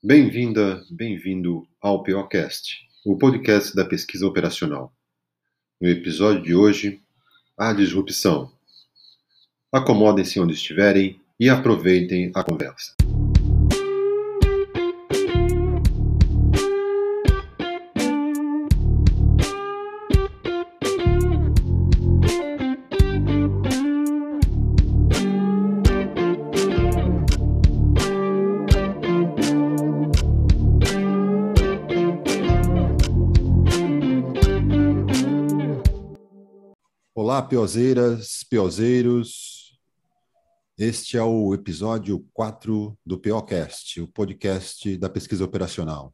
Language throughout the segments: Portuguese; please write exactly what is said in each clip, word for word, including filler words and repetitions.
Bem-vinda, bem-vindo ao POcast, o podcast da pesquisa operacional. No episódio de hoje, a disrupção. Acomodem-se onde estiverem e aproveitem a conversa. Olá, piozeiras, piozeiros. Este é o episódio quatro do POcast, o podcast da pesquisa operacional.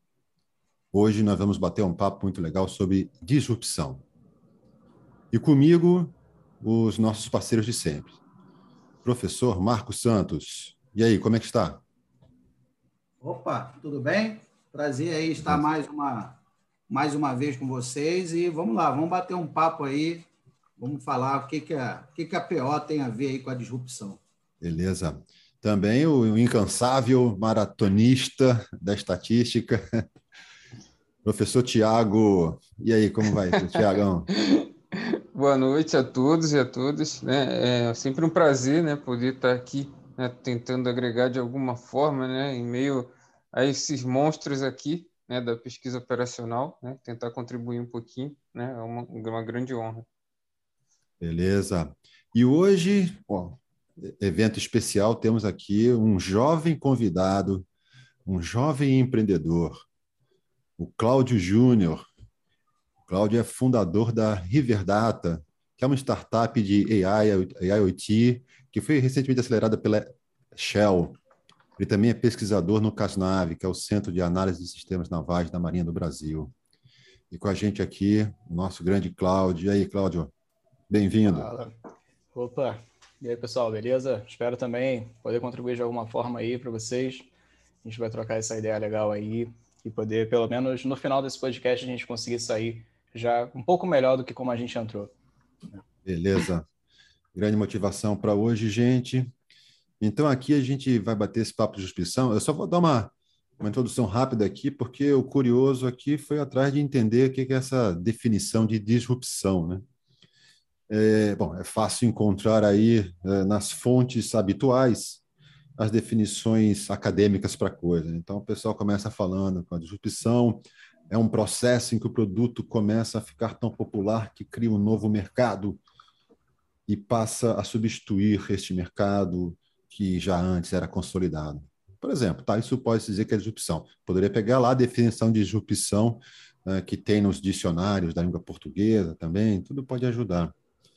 Hoje nós vamos bater um papo muito legal sobre disrupção. E comigo, os nossos parceiros de sempre. Professor Marcos Santos. E aí, como é que está? Opa, tudo bem? Prazer aí estar mais uma, mais uma vez com vocês e vamos lá, vamos bater um papo aí, vamos falar o que, que, a, o que, que a P O tem a ver aí com a disrupção. Beleza. Também o incansável maratonista da estatística, professor Tiago. E aí, como vai, Tiagão? Boa noite a todos e a todas. Né? É sempre um prazer, né, poder estar aqui, né, tentando agregar de alguma forma, né, em meio a esses monstros aqui, né, da pesquisa operacional, né, tentar contribuir um pouquinho, né, é uma, uma grande honra. Beleza. E hoje, ó, evento especial, temos aqui um jovem convidado, um jovem empreendedor, o Cláudio Júnior. O Cláudio é fundador da Riverdata, que é uma startup de A I, IoT, que foi recentemente acelerada pela Shell. Ele também é pesquisador no CASNAV, que é o Centro de Análise de Sistemas Navais da Marinha do Brasil. E com a gente aqui, o nosso grande Cláudio. E aí, Cláudio, bem-vindo. Fala. Opa, e aí, pessoal, beleza? Espero também poder contribuir de alguma forma aí para vocês. A gente vai trocar essa ideia legal aí e poder, pelo menos no final desse podcast, a gente conseguir sair já um pouco melhor do que como a gente entrou. Beleza. Grande motivação para hoje, gente. Então, aqui a gente vai bater esse papo de disrupção. Eu só vou dar uma, uma introdução rápida aqui, porque o curioso aqui foi atrás de entender o que é essa definição de disrupção, né? É, bom, é fácil encontrar aí é, nas fontes habituais as definições acadêmicas para a coisa. Então, o pessoal começa falando que a disrupção é um processo em que o produto começa a ficar tão popular que cria um novo mercado e passa a substituir este mercado que já antes era consolidado. Por exemplo, tá, isso pode dizer que é disrupção. Poderia pegar lá a definição de disrupção uh, que tem nos dicionários da língua portuguesa também, tudo pode ajudar.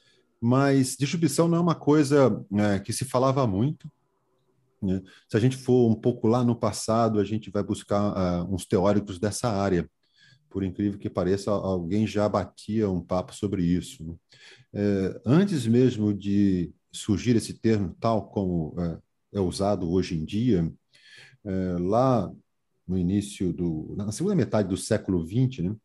Mas disrupção não é uma coisa uh, que se falava muito, né? Se a gente for um pouco lá no passado, a gente vai buscar uh, uns teóricos dessa área. Por incrível que pareça, alguém já batia um papo sobre isso, né? É, antes mesmo de surgir esse termo tal como é, é usado hoje em dia, é, lá no início do, na segunda metade do século vinte, né,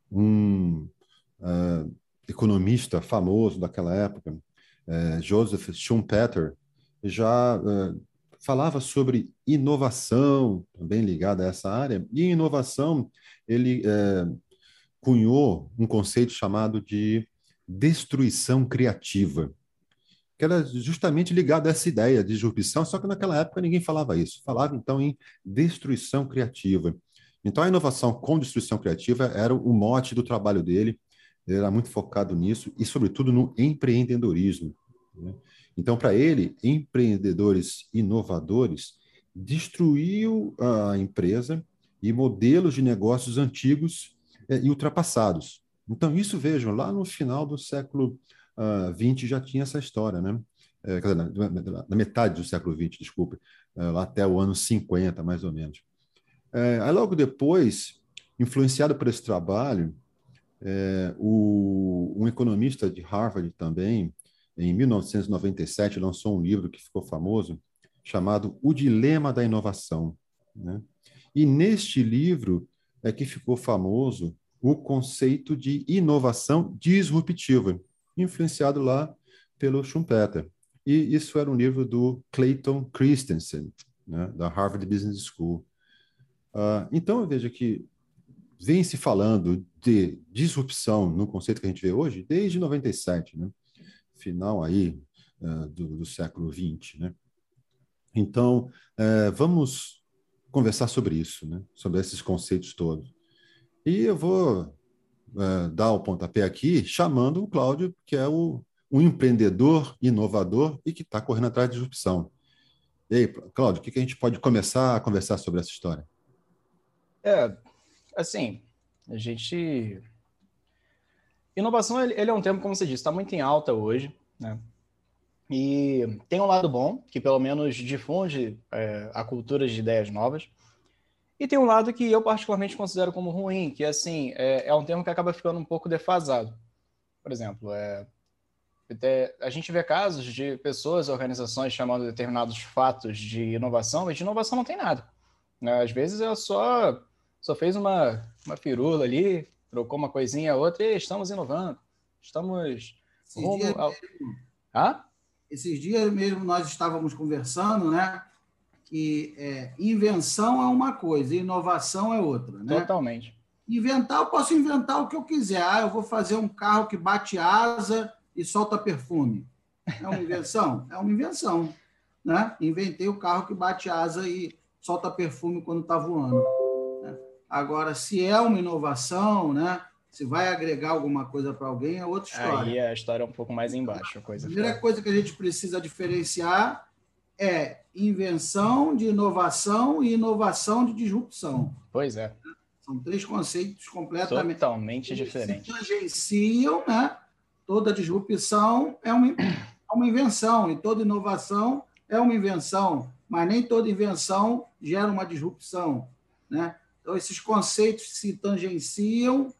um é, economista famoso daquela época, é, Joseph Schumpeter, já é, falava sobre inovação, também ligada a essa área, e em inovação ele é, cunhou um conceito chamado de destruição criativa, que era justamente ligado a essa ideia de disrupção, só que naquela época ninguém falava isso. Falava, então, em destruição criativa. Então, a inovação com destruição criativa era o mote do trabalho dele, ele era muito focado nisso e, sobretudo, no empreendedorismo, né? Então, para ele, empreendedores inovadores destruiu a empresa e modelos de negócios antigos eh, e ultrapassados. Então, isso, vejam, lá no final do século uh, vinte já tinha essa história, né? É, quer dizer, na, na metade do século vinte, desculpe, é, lá até o ano cinquenta, mais ou menos. É, aí, logo depois, influenciado por esse trabalho, é, o, um economista de Harvard também, em mil novecentos e noventa e sete, lançou um livro que ficou famoso, chamado O Dilema da Inovação, né? E neste livro é que ficou famoso o conceito de inovação disruptiva, influenciado lá pelo Schumpeter. E isso era um livro do Clayton Christensen, né, da Harvard Business School. Uh, então, eu vejo que vem se falando de disrupção no conceito que a gente vê hoje desde noventa e sete, né? Final aí uh, do, do século vinte, né? Então, uh, vamos conversar sobre isso, né? Sobre esses conceitos todos. E eu vou uh, dar o pontapé aqui chamando o Cláudio, que é o, um empreendedor inovador e que está correndo atrás de disrupção. E aí, Cláudio, o que, que a gente pode começar a conversar sobre essa história? É, assim, a gente... Inovação, ele, ele é um termo, como você disse, está muito em alta hoje, né? E tem um lado bom, que pelo menos difunde é, a cultura de ideias novas, e tem um lado que eu particularmente considero como ruim, que assim, é, é um termo que acaba ficando um pouco defasado. Por exemplo, é, é, a gente vê casos de pessoas, organizações chamando determinados fatos de inovação, mas de inovação não tem nada, né? Às vezes é só, só fez uma, uma firula ali, trocou uma coisinha a outra e estamos inovando, estamos Esses rumo dias, ao... Ah? esses dias mesmo nós estávamos conversando, né? Que é, invenção é uma coisa, inovação é outra, né? Totalmente. Inventar, eu posso inventar o que eu quiser. Ah, eu vou fazer um carro que bate asa e solta perfume. É uma invenção? É uma invenção, né? Inventei o carro que bate asa e solta perfume quando está voando, né? Agora, se é uma inovação, né? Se vai agregar alguma coisa para alguém, é outra história. Aí a história é um pouco mais embaixo. A coisa A primeira fica... coisa que a gente precisa diferenciar é invenção de inovação e inovação de disrupção. Pois é. São três conceitos completamente Totalmente diferentes. Se tangenciam, né? Toda disrupção é uma, é uma invenção, e toda inovação é uma invenção, mas nem toda invenção gera uma disrupção, né? Então, esses conceitos se tangenciam,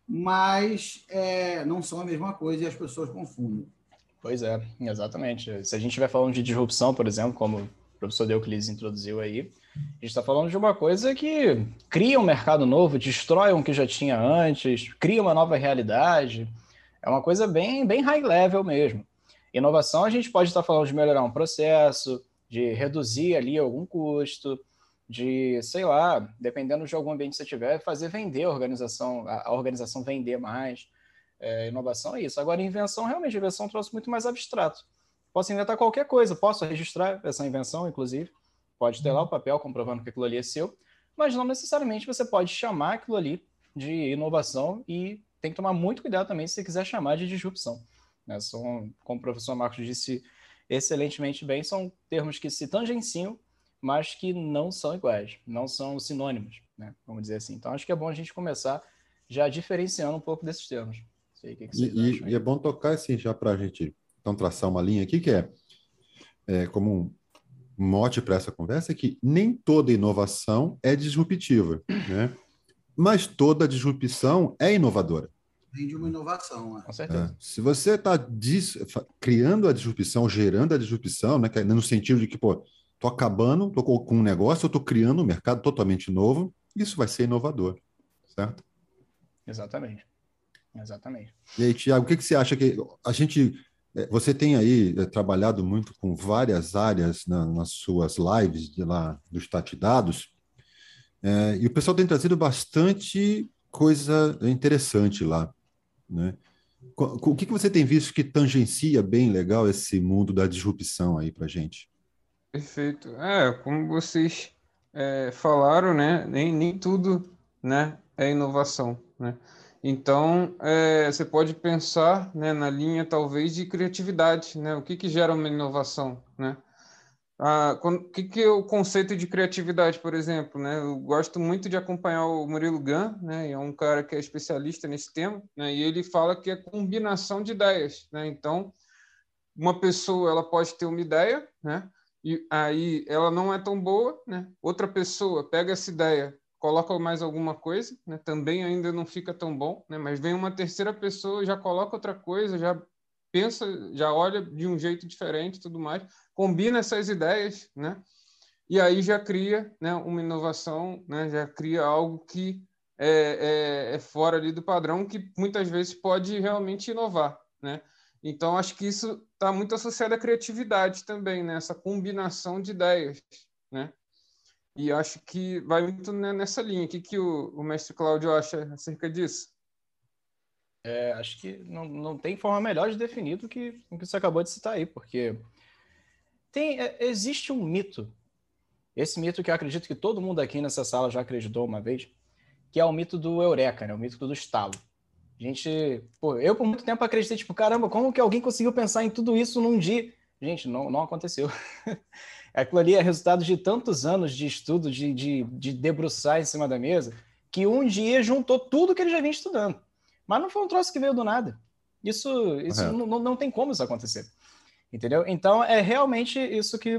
mas é, não são a mesma coisa e as pessoas confundem. Pois é, exatamente. Se a gente estiver falando de disrupção, por exemplo, como o professor Euclides introduziu aí, a gente está falando de uma coisa que cria um mercado novo, destrói um que já tinha antes, cria uma nova realidade. É uma coisa bem, bem high level mesmo. Inovação, a gente pode estar falando de melhorar um processo, de reduzir ali algum custo, de, sei lá, dependendo de algum ambiente que você tiver, fazer vender a organização, a organização vender mais. É, inovação é isso. Agora, invenção, realmente, a invenção é um troço muito mais abstrato. Posso inventar qualquer coisa, posso registrar essa invenção, inclusive. Pode ter lá o papel comprovando que aquilo ali é seu, mas não necessariamente você pode chamar aquilo ali de inovação e tem que tomar muito cuidado também se você quiser chamar de disrupção, né? São, como o professor Marcos disse excelentemente bem, são termos que se tangenciam, mas que não são iguais, não são sinônimos, né? Vamos dizer assim. Então, acho que é bom a gente começar já diferenciando um pouco desses termos. Sei, que que e, e, e é bom tocar assim, já para a gente então, traçar uma linha aqui, que é, é como um mote para essa conversa, é que nem toda inovação é disruptiva, né? Mas toda disrupção é inovadora. Vem de uma inovação, né? Com certeza. É, se você está criando a disrupção, gerando a disrupção, né, no sentido de que, pô, estou acabando, estou com um negócio, eu estou criando um mercado totalmente novo, isso vai ser inovador, certo? Exatamente. Exatamente. E aí, Tiago, o que, que você acha que a gente... Você tem aí é, trabalhado muito com várias áreas na, nas suas lives de lá dos Tati Dados, é, e o pessoal tem trazido bastante coisa interessante lá, né? O que, que você tem visto que tangencia bem legal esse mundo da disrupção aí para a gente? Perfeito. É, como vocês é, falaram, né? Nem, nem tudo, né, é inovação, né? Então, é, você pode pensar, né, na linha, talvez, de criatividade, né? O que que gera uma inovação, né? Ah, quando, o que que é o conceito de criatividade, por exemplo, né? Eu gosto muito de acompanhar o Murilo Gun, né? É um cara que é especialista nesse tema, né? E ele fala que é combinação de ideias, né? Então, uma pessoa, ela pode ter uma ideia, né? E aí ela não é tão boa, né? Outra pessoa pega essa ideia, coloca mais alguma coisa, né? Também ainda não fica tão bom, né? Mas vem uma terceira pessoa, já coloca outra coisa, já pensa, já olha de um jeito diferente, tudo mais, combina essas ideias, né? E aí já cria, né, uma inovação, né? Já cria algo que é, é, é fora ali do padrão, que muitas vezes pode realmente inovar, né? Então, acho que isso está muito associado à criatividade também, né? Essa combinação de ideias, né? E acho que vai muito nessa linha. O que, que o, o mestre Cláudio acha acerca disso? É, acho que não, não tem forma melhor de definir do que o que você acabou de citar aí, porque tem, é, existe um mito, esse mito que eu acredito que todo mundo aqui nessa sala já acreditou uma vez, que é o mito do eureka, né? O mito do estalo. A gente, pô, eu por muito tempo acreditei, tipo, caramba, como que alguém conseguiu pensar em tudo isso num dia? Gente, não, não aconteceu. Aquilo ali é resultado de tantos anos de estudo, de, de, de debruçar em cima da mesa, que um dia juntou tudo que ele já vinha estudando. Mas não foi um troço que veio do nada. Isso, isso não, não tem como isso acontecer. Entendeu? Então, é realmente isso que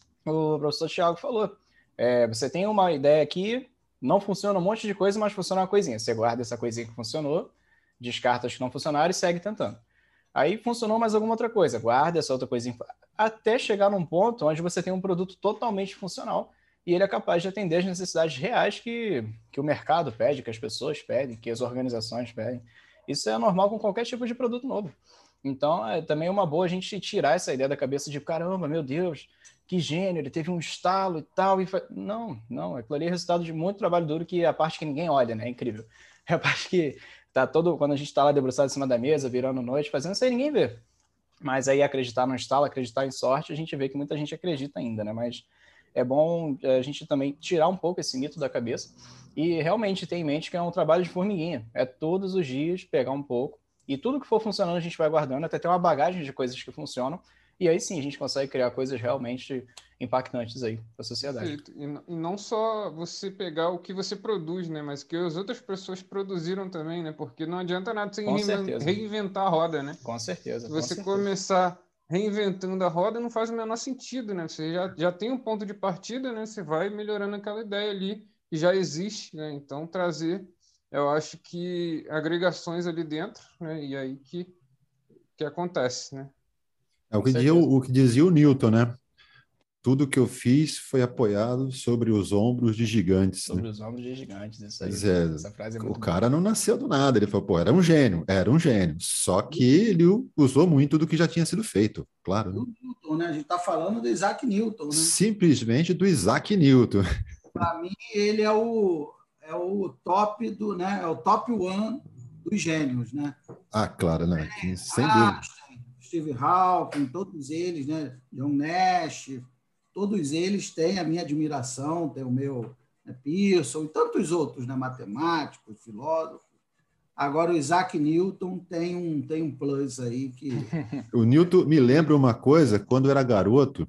o professor Thiago falou. É, você tem uma ideia aqui, não funciona um monte de coisa, mas funciona uma coisinha. Você guarda essa coisinha que funcionou, descarta as que não funcionaram e segue tentando. Aí funcionou mais alguma outra coisa, guarda essa outra coisinha, até chegar num ponto onde você tem um produto totalmente funcional e ele é capaz de atender as necessidades reais que, que o mercado pede, que as pessoas pedem, que as organizações pedem. Isso é normal com qualquer tipo de produto novo. Então, é também uma boa a gente tirar essa ideia da cabeça de, caramba, meu Deus, que gênio, ele teve um estalo e tal. E fa... Não, não, aquilo ali é resultado de muito trabalho duro, que é a parte que ninguém olha, né? É incrível. É a parte que tá todo, quando a gente está lá debruçado em cima da mesa, virando noite, fazendo isso aí, ninguém vê. Mas aí acreditar no estalo, acreditar em sorte, a gente vê que muita gente acredita ainda, né? Mas é bom a gente também tirar um pouco esse mito da cabeça e realmente ter em mente que é um trabalho de formiguinha. É todos os dias pegar um pouco e tudo que for funcionando a gente vai guardando, até ter uma bagagem de coisas que funcionam. E aí sim a gente consegue criar coisas realmente impactantes aí para a sociedade. Perfeito. E não só você pegar o que você produz, né? Mas que as outras pessoas produziram também, né? Porque não adianta nada você reinventar a roda, né? Com certeza. Se você com certeza. começar reinventando a roda, não faz o menor sentido, né? Você já, já tem um ponto de partida, né? Você vai melhorando aquela ideia ali que já existe, né? Então, trazer, eu acho que agregações ali dentro, né? E aí que, que acontece, né? É o que, dizia, o que dizia o Newton, né? Tudo que eu fiz foi apoiado sobre os ombros de gigantes. Sobre né? os ombros de gigantes, isso aí. Dizer, Essa frase é o muito cara boa. não nasceu do nada, ele falou, pô, era um gênio, era um gênio. Só que ele usou muito do que já tinha sido feito, claro. Né? Newton, né? A gente está falando do Isaac Newton, né? Simplesmente do Isaac Newton. Para mim, ele é o, é o top do, né? É o top one dos gênios, né? Ah, claro, né? Sem ah, dúvida. Steve Hawking, todos eles, né? John Nash, todos eles têm a minha admiração, tem o meu né, Pearson e tantos outros, né? Matemáticos, filósofos. Agora, o Isaac Newton tem um, tem um plus aí que... O Newton me lembra uma coisa, quando eu era garoto,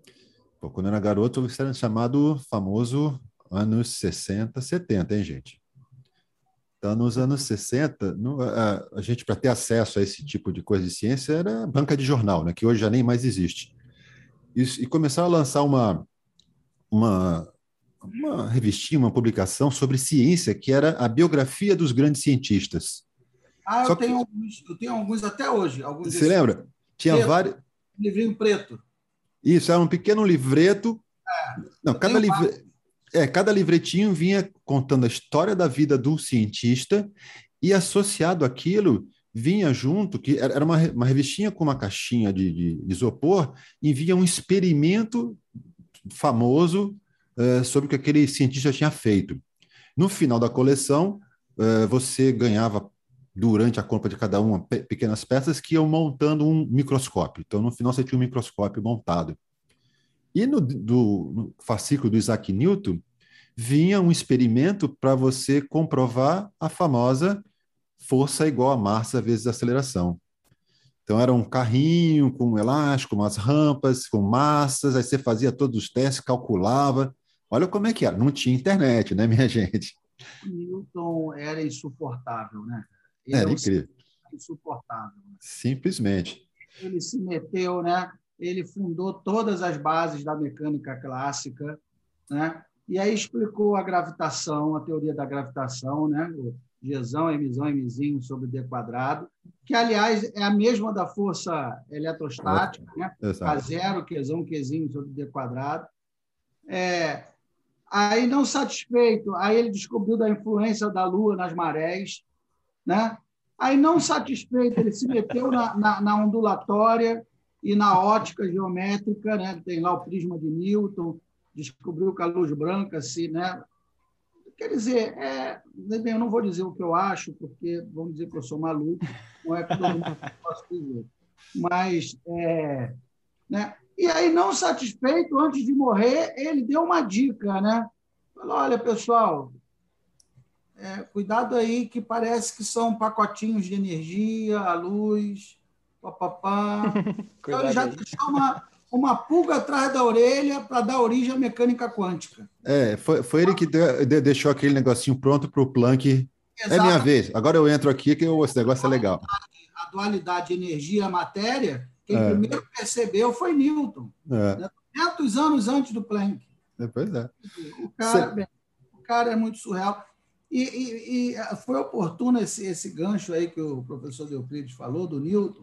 pô, quando eu era garoto, isso era chamado famoso anos sessenta, setenta, hein, gente? Então, nos anos sessenta, no, a, a gente, para ter acesso a esse tipo de coisa de ciência, era banca de jornal, né, que hoje já nem mais existe. E, e começaram a lançar uma, uma, uma revistinha, uma publicação sobre ciência, que era a biografia dos grandes cientistas. Ah, Só eu tenho, que, alguns, eu tenho alguns até hoje. Alguns você lembra? Tinha preto, vários... livrinho preto. Isso, era um pequeno livreto. É, Não, cada livreto... É, cada livretinho vinha contando a história da vida do cientista e associado àquilo vinha junto, que era uma, uma revistinha com uma caixinha de, de, de isopor, e vinha um experimento famoso uh, sobre o que aquele cientista tinha feito. No final da coleção, uh, você ganhava, durante a compra de cada uma, pe pequenas peças que iam montando um microscópio. Então, no final, você tinha um microscópio montado. E no, do, no fascículo do Isaac Newton, vinha um experimento para você comprovar a famosa força igual a massa vezes aceleração. Então, era um carrinho com um elástico, umas rampas, com massas, aí você fazia todos os testes, calculava. Olha como é que era. Não tinha internet, né, minha gente? Newton era insuportável, né? Ele era é incrível. Insuportável. Né? Simplesmente. Ele se meteu, né? Ele fundou todas as bases da mecânica clássica, né? E aí explicou a gravitação, a teoria da gravitação, né? O Gzão, Mzão, Mzinho sobre D quadrado, que, aliás, é a mesma da força eletrostática, né? K zero, Qzão, Qzinho sobre D quadrado. É, aí, não satisfeito, aí ele descobriu da influência da Lua nas marés, né? Aí, não satisfeito, ele se meteu na, na, na ondulatória e na ótica geométrica, né? Tem lá o prisma de Newton, descobriu com a luz branca, assim, né? Quer dizer, é, eu não vou dizer o que eu acho, porque vão dizer que eu sou maluco, não é todo mundo que posso dizer. Mas, é, né? E aí, não satisfeito, antes de morrer, ele deu uma dica, né? Falou, olha, pessoal, é, cuidado aí que parece que são pacotinhos de energia, a luz, papapá. Então, ele já aí. deixou uma, uma pulga atrás da orelha para dar origem à mecânica quântica. É, foi, foi ele que de, de, deixou aquele negocinho pronto para o Planck. Exato. É minha vez, agora eu entro aqui que eu, esse negócio é legal. A dualidade energia-matéria, quem É. primeiro percebeu foi Newton, É. né? duzentos anos antes do Planck. É, pois é. O cara, Cê... bem, o cara é muito surreal. E, e, e foi oportuno esse, esse gancho aí que o professor Euclides falou, do Newton,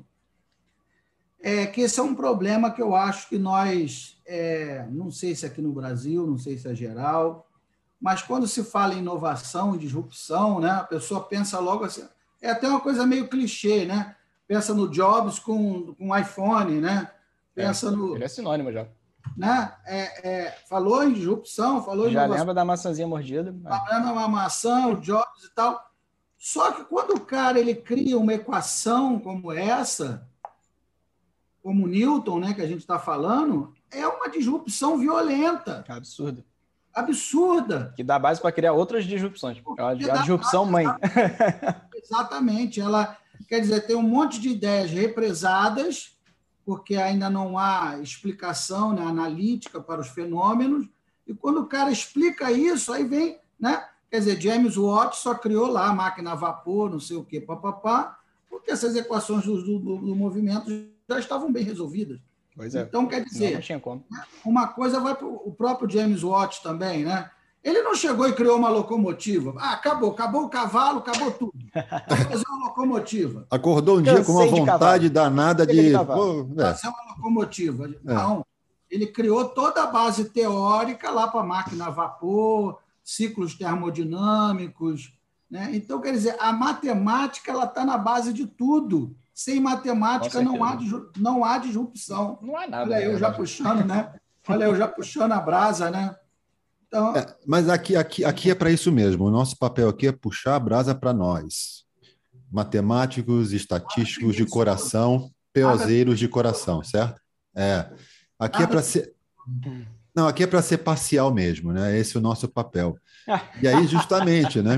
é que esse é um problema que eu acho que nós, é, não sei se aqui no Brasil, não sei se é geral, mas quando se fala em inovação e disrupção, né, a pessoa pensa logo assim, é até uma coisa meio clichê, né? Pensa no Jobs com, com iPhone, né? Pensa é, no... Ele é sinônimo já. Né? É, é, falou em disrupção, falou em Já inovação. lembra da maçãzinha mordida? Falando uma maçã, o Jobs e tal. Só que quando o cara ele cria uma equação como essa, como Newton, né, que a gente está falando, é uma disrupção violenta. Absurdo. Absurda. Que dá base para criar outras disrupções. É a, a disrupção mãe. Exatamente. Ela, quer dizer, tem um monte de ideias represadas, porque ainda não há explicação, né, analítica para os fenômenos, e quando o cara explica isso, aí vem, né? Quer dizer, James Watt só criou lá a máquina a vapor, não sei o quê, papapá, porque essas equações do, do, do movimento já estavam bem resolvidas. Pois é. Então, quer dizer, não, não tinha como. Uma coisa vai para o próprio James Watt também, né? Ele não chegou e criou uma locomotiva. Ah, acabou, acabou o cavalo, acabou tudo. Vou fazer uma locomotiva. Acordou um dia com uma vontade danada de... de Pô, é. fazer uma locomotiva. É. Não, ele criou toda a base teórica lá para a máquina a vapor, ciclos termodinâmicos, né? Então, quer dizer, a matemática ela está na base de tudo. Sem matemática não há, não há disrupção. Não há nada. Olha eu já puxando, né? Olha eu já puxando a brasa, né? Então... É, mas aqui, aqui, aqui é para isso mesmo. O nosso papel aqui é puxar a brasa para nós. Matemáticos, estatísticos de coração, peozeiros de coração, certo? É. Aqui é para ser... Não, aqui é para ser parcial mesmo, né? Esse é o nosso papel. E aí, justamente, né?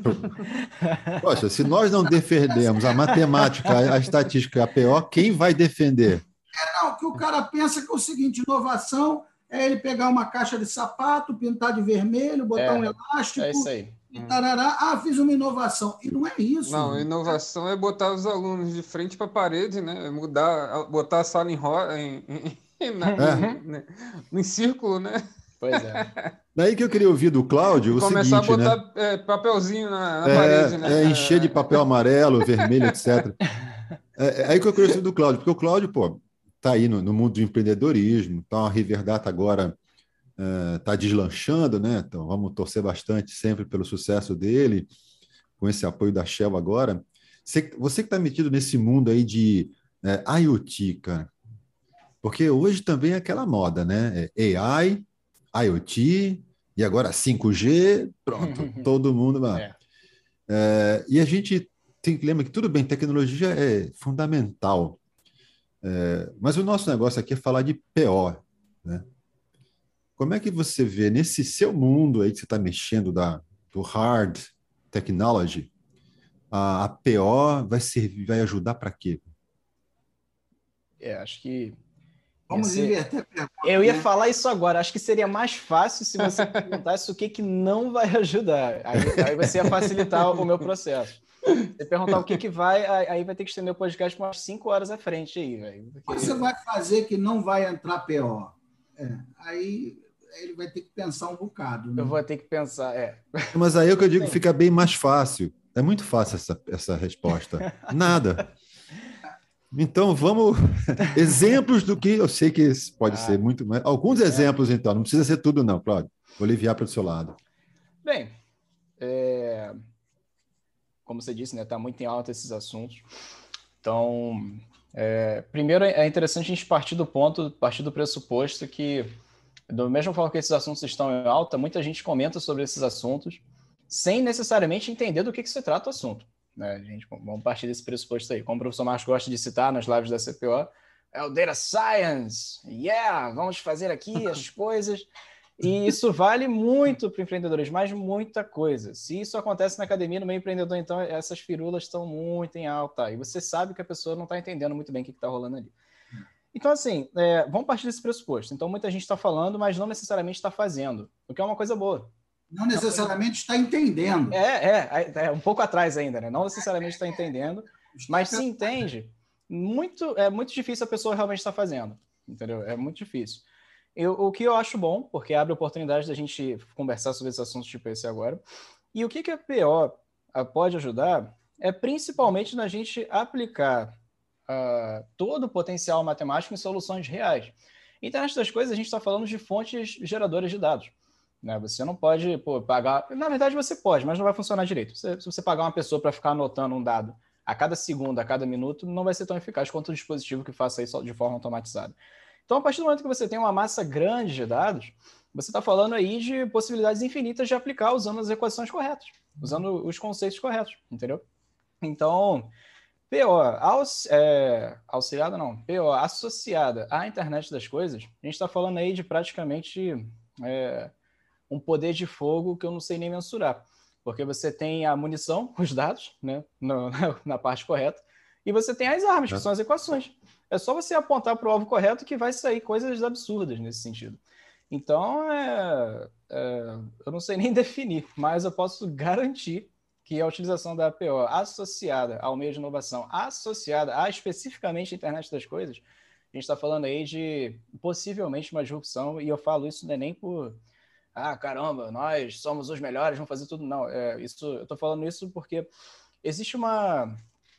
Poxa, se nós não defendemos a matemática, a estatística e a P O, quem vai defender? É, não, que o cara pensa que é o seguinte, inovação é ele pegar uma caixa de sapato, pintar de vermelho, botar é, um elástico... É isso aí. E tarará, ah, fiz uma inovação. E não é isso. Não, inovação é botar os alunos de frente para a parede, né? Mudar, botar a sala em, ro... em, em, na, é. em, em círculo, né? Pois é. Daí que eu queria ouvir do Cláudio o Começar seguinte, a botar né? é, papelzinho na, na é, parede, né? É, encher de papel amarelo, vermelho, etcétera. É, é aí que eu queria ouvir do Cláudio, porque o Cláudio, pô, tá aí no, no mundo do empreendedorismo, tá, a Riverdata agora está uh, deslanchando, né? Então vamos torcer bastante sempre pelo sucesso dele, com esse apoio da Shell agora. Você, você que está metido nesse mundo aí de uh, IoT, cara, porque hoje também é aquela moda, né? É A I, IoT e agora cinco G, pronto, todo mundo vai. É. Uh, e a gente tem que lembrar que tudo bem, tecnologia é fundamental, uh, mas o nosso negócio aqui é falar de P O, né? Como é que você vê nesse seu mundo aí que você está mexendo da, do hard technology, a, a P O vai servir, vai ajudar para quê? É, acho que... Vamos ser... inverter a pergunta. Eu ia né? falar isso agora. Acho que seria mais fácil se você perguntasse o que, que não vai ajudar. Aí, aí você ia facilitar o meu processo. Se perguntar o que, que vai, aí vai ter que estender o podcast umas cinco horas à frente aí, velho. Porque... Você vai fazer que não vai entrar P O. É, aí... ele vai ter que pensar um bocado. Né? Eu vou ter que pensar, é. Mas aí é o que eu digo, fica bem mais fácil. É muito fácil essa, essa resposta. Nada. Então, vamos... exemplos do que... Eu sei que pode ah, ser muito... Mas alguns é. exemplos, então. Não precisa ser tudo, não, Cláudio. Vou aliviar para o seu lado. Bem, é... como você disse, né? Está muito em alta esses assuntos. Então, é... primeiro é interessante a gente partir do ponto, partir do pressuposto que Do mesmo forma que esses assuntos estão em alta, muita gente comenta sobre esses assuntos sem necessariamente entender do que, que se trata o assunto. Né? A gente, vamos partir desse pressuposto aí. Como o professor Marcos gosta de citar nas lives da C P O, é o Data Science, yeah, vamos fazer aqui as coisas. E isso vale muito para empreendedores, mas muita coisa. Se isso acontece na academia, no meio empreendedor, então essas firulas estão muito em alta. E você sabe que a pessoa não está entendendo muito bem o que está rolando ali. Então, assim, é, vamos partir desse pressuposto. Então, muita gente está falando, mas não necessariamente está fazendo, o que é uma coisa boa. Não necessariamente está entendendo. É, é, é, um pouco atrás ainda, né? Não necessariamente está entendendo, mas se entende, muito, é muito difícil a pessoa realmente estar fazendo, entendeu? É muito difícil. Eu, o que eu acho bom, porque abre a oportunidade da gente conversar sobre esses assuntos tipo esse agora. E o que, que a P O pode ajudar é principalmente na gente aplicar uh, todo o potencial matemático em soluções reais. Internet das coisas, a gente está falando de fontes geradoras de dados. Né? Você não pode pô, pagar... Na verdade, você pode, mas não vai funcionar direito. Você, se você pagar uma pessoa para ficar anotando um dado a cada segundo, a cada minuto, não vai ser tão eficaz quanto o dispositivo que faça isso de forma automatizada. Então, a partir do momento que você tem uma massa grande de dados, você está falando aí de possibilidades infinitas de aplicar usando as equações corretas, usando os conceitos corretos, entendeu? Então, P O aux, é, auxiliada, não, P O associada à internet das coisas, a gente está falando aí de praticamente é, um poder de fogo que eu não sei nem mensurar, porque você tem a munição, os dados, né, na, na parte correta, e você tem as armas, que são as equações. É só você apontar para o alvo correto que vai sair coisas absurdas nesse sentido. Então, é, é, eu não sei nem definir, mas eu posso garantir que a utilização da A P O associada ao meio de inovação, associada a especificamente a internet das coisas, a gente está falando aí de possivelmente uma disrupção, e eu falo isso não é nem por, ah, caramba, nós somos os melhores, vamos fazer tudo. Não, é, isso, eu estou falando isso porque existe uma,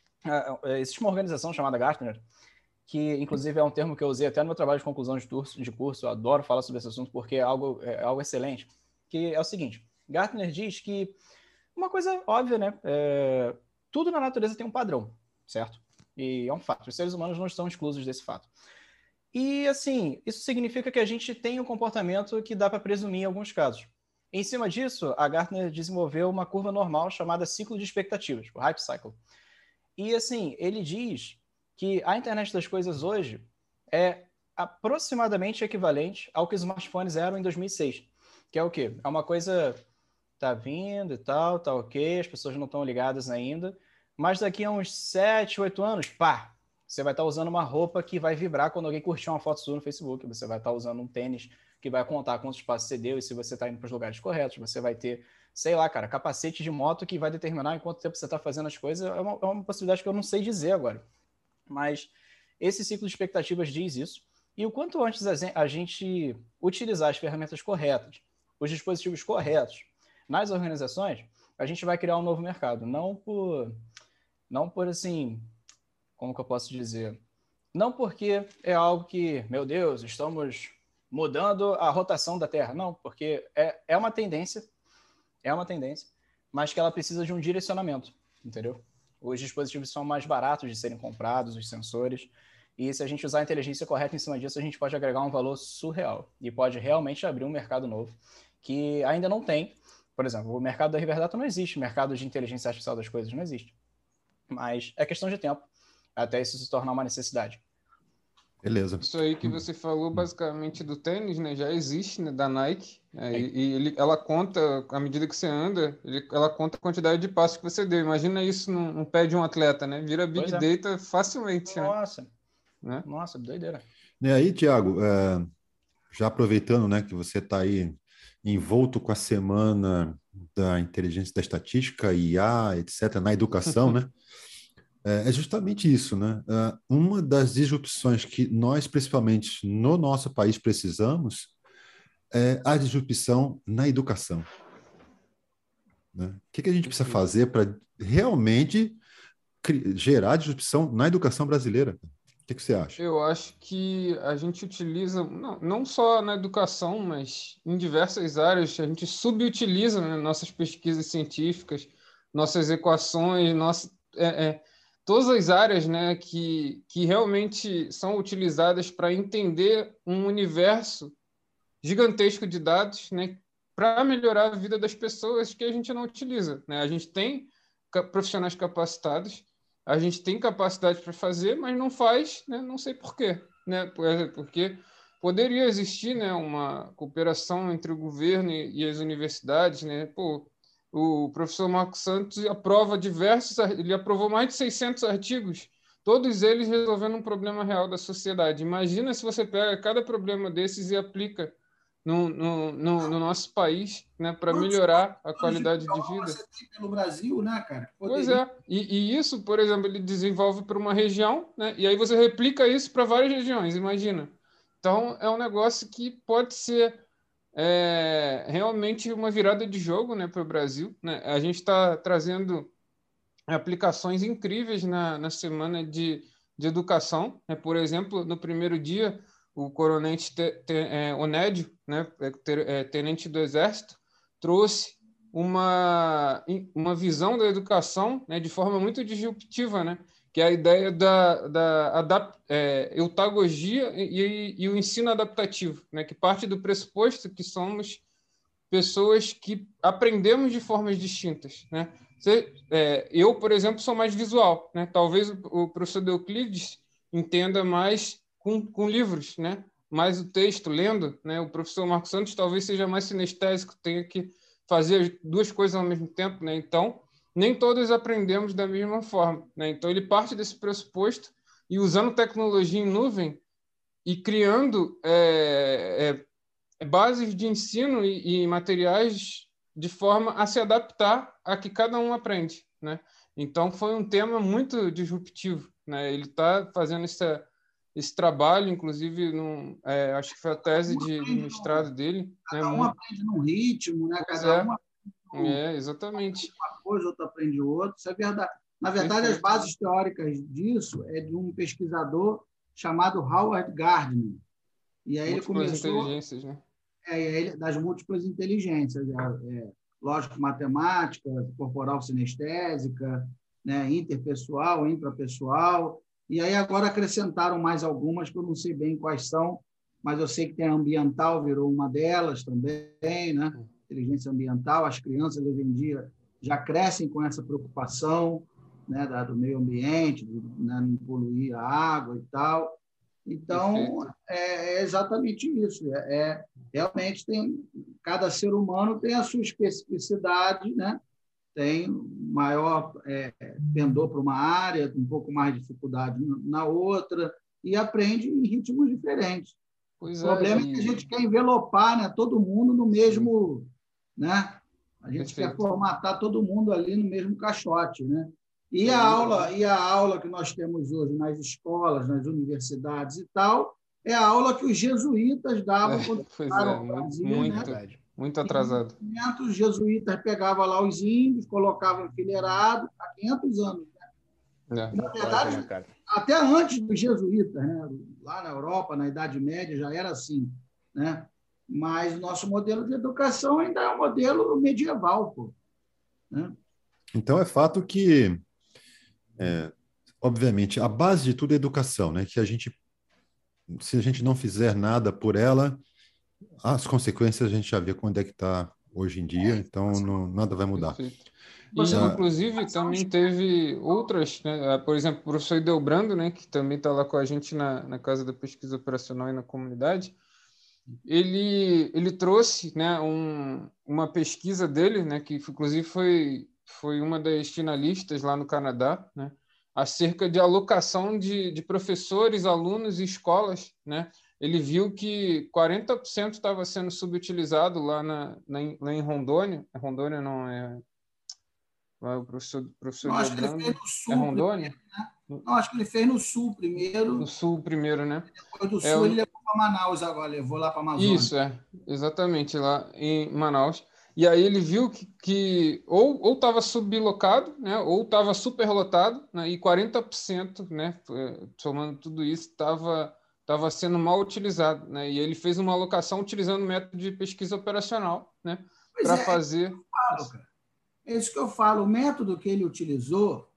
existe uma organização chamada Gartner, que inclusive é um termo que eu usei até no meu trabalho de conclusão de curso, de curso, eu adoro falar sobre esse assunto porque é algo, é algo excelente, que é o seguinte, Gartner diz que uma coisa óbvia, né, é, tudo na natureza tem um padrão, certo? E é um fato, os seres humanos não estão exclusos desse fato. E, assim, isso significa que a gente tem um comportamento que dá para presumir em alguns casos. Em cima disso, a Gartner desenvolveu uma curva normal chamada ciclo de expectativas, o Hype Cycle. E, assim, ele diz que a internet das coisas hoje é aproximadamente equivalente ao que os smartphones eram em dois mil e seis, que é o quê? É uma coisa, tá vindo e tal, tá ok, as pessoas não estão ligadas ainda, mas daqui a uns sete, oito anos, pá, você vai estar usando uma roupa que vai vibrar quando alguém curtir uma foto sua no Facebook, você vai estar usando um tênis que vai contar quantos passos você deu e se você está indo para os lugares corretos, você vai ter, sei lá, cara, capacete de moto que vai determinar em quanto tempo você está fazendo as coisas, é uma, é uma possibilidade que eu não sei dizer agora. Mas esse ciclo de expectativas diz isso. E o quanto antes a gente utilizar as ferramentas corretas, os dispositivos corretos nas organizações, a gente vai criar um novo mercado. Não por, não por assim, como que eu posso dizer? Não porque é algo que, meu Deus, estamos mudando a rotação da Terra. Não, porque é, é uma tendência, é uma tendência, mas que ela precisa de um direcionamento, entendeu? Os dispositivos são mais baratos de serem comprados, os sensores, e se a gente usar a inteligência correta em cima disso, a gente pode agregar um valor surreal e pode realmente abrir um mercado novo que ainda não tem. Por exemplo, o mercado da Riverdata não existe, o mercado de inteligência artificial das coisas não existe. Mas é questão de tempo até isso se tornar uma necessidade. Beleza. Isso aí que você falou basicamente do tênis, né? Já existe, né? Da Nike. É, e e ele, ela conta, à medida que você anda, ele, ela conta a quantidade de passos que você deu. Imagina isso num, num pé de um atleta, né? Vira Big é. Data facilmente. Nossa, né? Nossa, doideira. E aí, Thiago, é, já aproveitando, né, que você está aí envolto com a semana da inteligência da estatística, I A, etcétera, na educação, né? É justamente isso, né? Uma das disrupções que nós, principalmente no nosso país, precisamos é a disrupção na educação. Né? O que, que a gente precisa fazer para realmente gerar disrupção na educação brasileira? O que, que você acha? Eu acho que a gente utiliza, não, não só na educação, mas em diversas áreas, a gente subutiliza, né, nossas pesquisas científicas, nossas equações, nossa, é, é, todas as áreas, né, que, que realmente são utilizadas para entender um universo gigantesco de dados, né, para melhorar a vida das pessoas que a gente não utiliza, né? A gente tem profissionais capacitados, a gente tem capacidade para fazer, mas não faz, né? Não sei por quê, né? Porque poderia existir, né, uma cooperação entre o governo e, e as universidades, né? Pô, o professor Marcos Santos aprova diversos, ele aprovou mais de seiscentos artigos, todos eles resolvendo um problema real da sociedade. Imagina se você pega cada problema desses e aplica no, no, no, no nosso país, né, para melhorar a qualidade de vida. Você tem pelo Brasil, né, cara? Pois é. E, e isso, por exemplo, ele desenvolve para uma região, né, e aí você replica isso para várias regiões, imagina. Então, é um negócio que pode ser é, realmente uma virada de jogo, né, para o Brasil, né? A gente está trazendo aplicações incríveis na, na semana de, de educação, né? Por exemplo, no primeiro dia, o coronel te, te, é, Onédio, né, é, tenente do Exército, trouxe uma, uma visão da educação, né, de forma muito disruptiva, né, que é a ideia da, da adapt, é, eutagogia e, e, e o ensino adaptativo, né, que parte do pressuposto que somos pessoas que aprendemos de formas distintas, né? Você, é, eu, por exemplo, sou mais visual, né? Talvez o, o professor Euclides entenda mais com, com livros, né? Mais o texto, lendo, né? O professor Marcos Santos talvez seja mais sinestésico, tenha que fazer duas coisas ao mesmo tempo, né? Então, nem todos aprendemos da mesma forma, né? Então, ele parte desse pressuposto e usando tecnologia em nuvem e criando é, é, bases de ensino e, e materiais de forma a se adaptar a que cada um aprende, né? Então, foi um tema muito disruptivo, né? Ele está fazendo essa, esse trabalho, inclusive, num, é, acho que foi a tese de, de mestrado dele. Cada né? um aprende num ritmo, né? Pois Cada é. um aprende É, exatamente. uma coisa, outro aprende outra. Isso é verdade. Na verdade, Perfeito. as bases teóricas disso é de um pesquisador chamado Howard Gardner. E aí ele Múltiplas começou... inteligências, né? É, das múltiplas inteligências, é, lógico, matemática, corporal sinestésica, né, interpessoal, intrapessoal, e aí agora acrescentaram mais algumas que eu não sei bem quais são, mas eu sei que tem a ambiental, virou uma delas também, né? Inteligência ambiental, as crianças hoje em dia já crescem com essa preocupação, né, do meio ambiente, de, né, não poluir a água e tal. Então, é, é exatamente isso. É, é, realmente, tem, cada ser humano tem a sua especificidade, né? Tem maior é, pendor para uma área, um pouco mais de dificuldade na outra, e aprende em ritmos diferentes. Pois o problema é, e... é que a gente quer envelopar, né, todo mundo no mesmo... Né? A gente Perfeito. Quer formatar todo mundo ali no mesmo caixote, né? E a, aula, e a aula que nós temos hoje nas escolas, nas universidades e tal, é a aula que os jesuítas davam quando chegaram ao Brasil. Muito, né? muito atrasado. E os jesuítas pegavam lá os índios, colocavam enfileirado há quinhentos anos. Né? É. Na verdade, até antes dos jesuítas, né? Lá na Europa, na Idade Média, já era assim. Né? Mas o nosso modelo de educação ainda é um modelo medieval. Pô. Né? Então, é fato que... É, obviamente, a base de tudo é a educação, né? Que a gente, se a gente não fizer nada por ela, as consequências a gente já vê quando é que está hoje em dia, então não, nada vai mudar. Perfeito. E, ah, inclusive, também teve outras, né? Por exemplo, o professor Ideobrando, né? Que também está lá com a gente na, na Casa da Pesquisa Operacional e na comunidade, ele, ele trouxe, né, um, uma pesquisa dele, né? Que inclusive foi... foi uma das finalistas lá no Canadá, né, acerca de alocação de, de professores, alunos e escolas, né? Ele viu que quarenta por cento estava sendo subutilizado lá, na, na, lá em Rondônia. Rondônia não é... O professor, professor não, acho que ele fez no Sul é Rondônia? Primeiro, né? Não, acho que ele fez no Sul primeiro. No Sul primeiro, né? Depois do Sul é, ele levou para Manaus agora, levou lá para Amazônia. Isso, é. Exatamente, lá em Manaus. E aí ele viu que, que ou estava sublocado, né, ou estava superlotado, né, e quarenta por cento, né, somando tudo isso, estava estava sendo mal utilizado, né, e ele fez uma alocação utilizando o método de pesquisa operacional, né, para é, fazer... É isso, falo, cara. É isso que eu falo, o método que ele utilizou,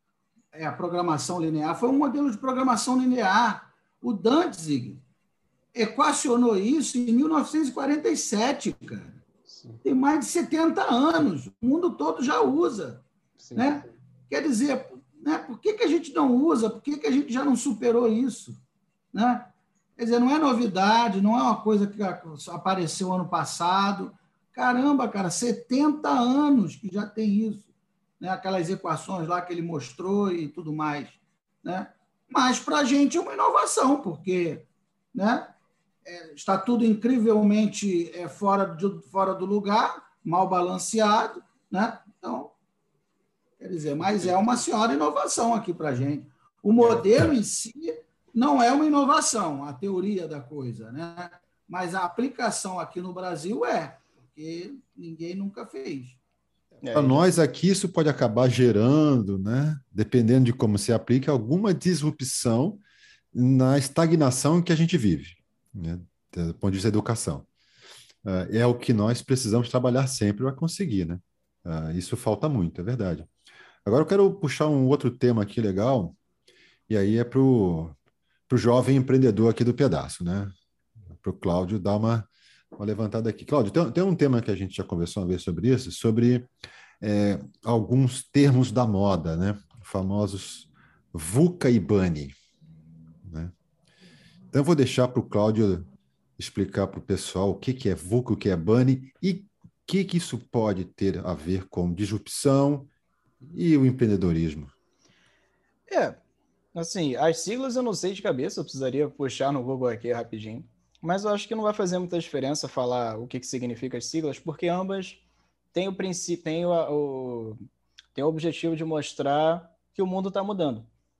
é a programação linear, foi um modelo de programação linear. O Dantzig equacionou isso em mil novecentos e quarenta e sete, cara. Sim. Tem mais de setenta anos. O mundo todo já usa. Né? Quer dizer, né, por que, que a gente não usa? Por que, que a gente já não superou isso? Né? Quer dizer, não é novidade, não é uma coisa que apareceu ano passado. Caramba, cara, setenta anos que já tem isso. Né? Aquelas equações lá que ele mostrou e tudo mais. Né? Mas para a gente é uma inovação, porque, né, é, está tudo incrivelmente é, fora, de, fora do lugar, mal balanceado. Né? Então, quer dizer, mas é uma senhora inovação aqui para a gente. O modelo em si não é uma inovação, a teoria da coisa, né? Mas a aplicação aqui no Brasil é, porque ninguém nunca fez. Para nós aqui, isso pode acabar gerando, né, dependendo de como se aplica, alguma disrupção na estagnação que a gente vive, né, do ponto de vista da educação. É o que nós precisamos trabalhar sempre para conseguir, né? Isso falta muito, é verdade. Agora eu quero puxar um outro tema aqui legal, e aí é para o jovem empreendedor aqui do pedaço, né? Para o Cláudio dar uma, uma levantada aqui. Cláudio, tem, tem um tema que a gente já conversou uma vez sobre isso, sobre é, alguns termos da moda, né? Famosos VUCA e BANI. Né? Então eu vou deixar para o Cláudio explicar para o pessoal o que, que é VUCA, o que é BANI e o que, que isso pode ter a ver com disrupção e o empreendedorismo. É, assim, as siglas eu não sei de cabeça, eu precisaria puxar no Google aqui rapidinho, mas eu acho que não vai fazer muita diferença falar o que, que significa as siglas, porque ambas têm o princípio, têm o, o, têm o objetivo de mostrar que o mundo está mudando.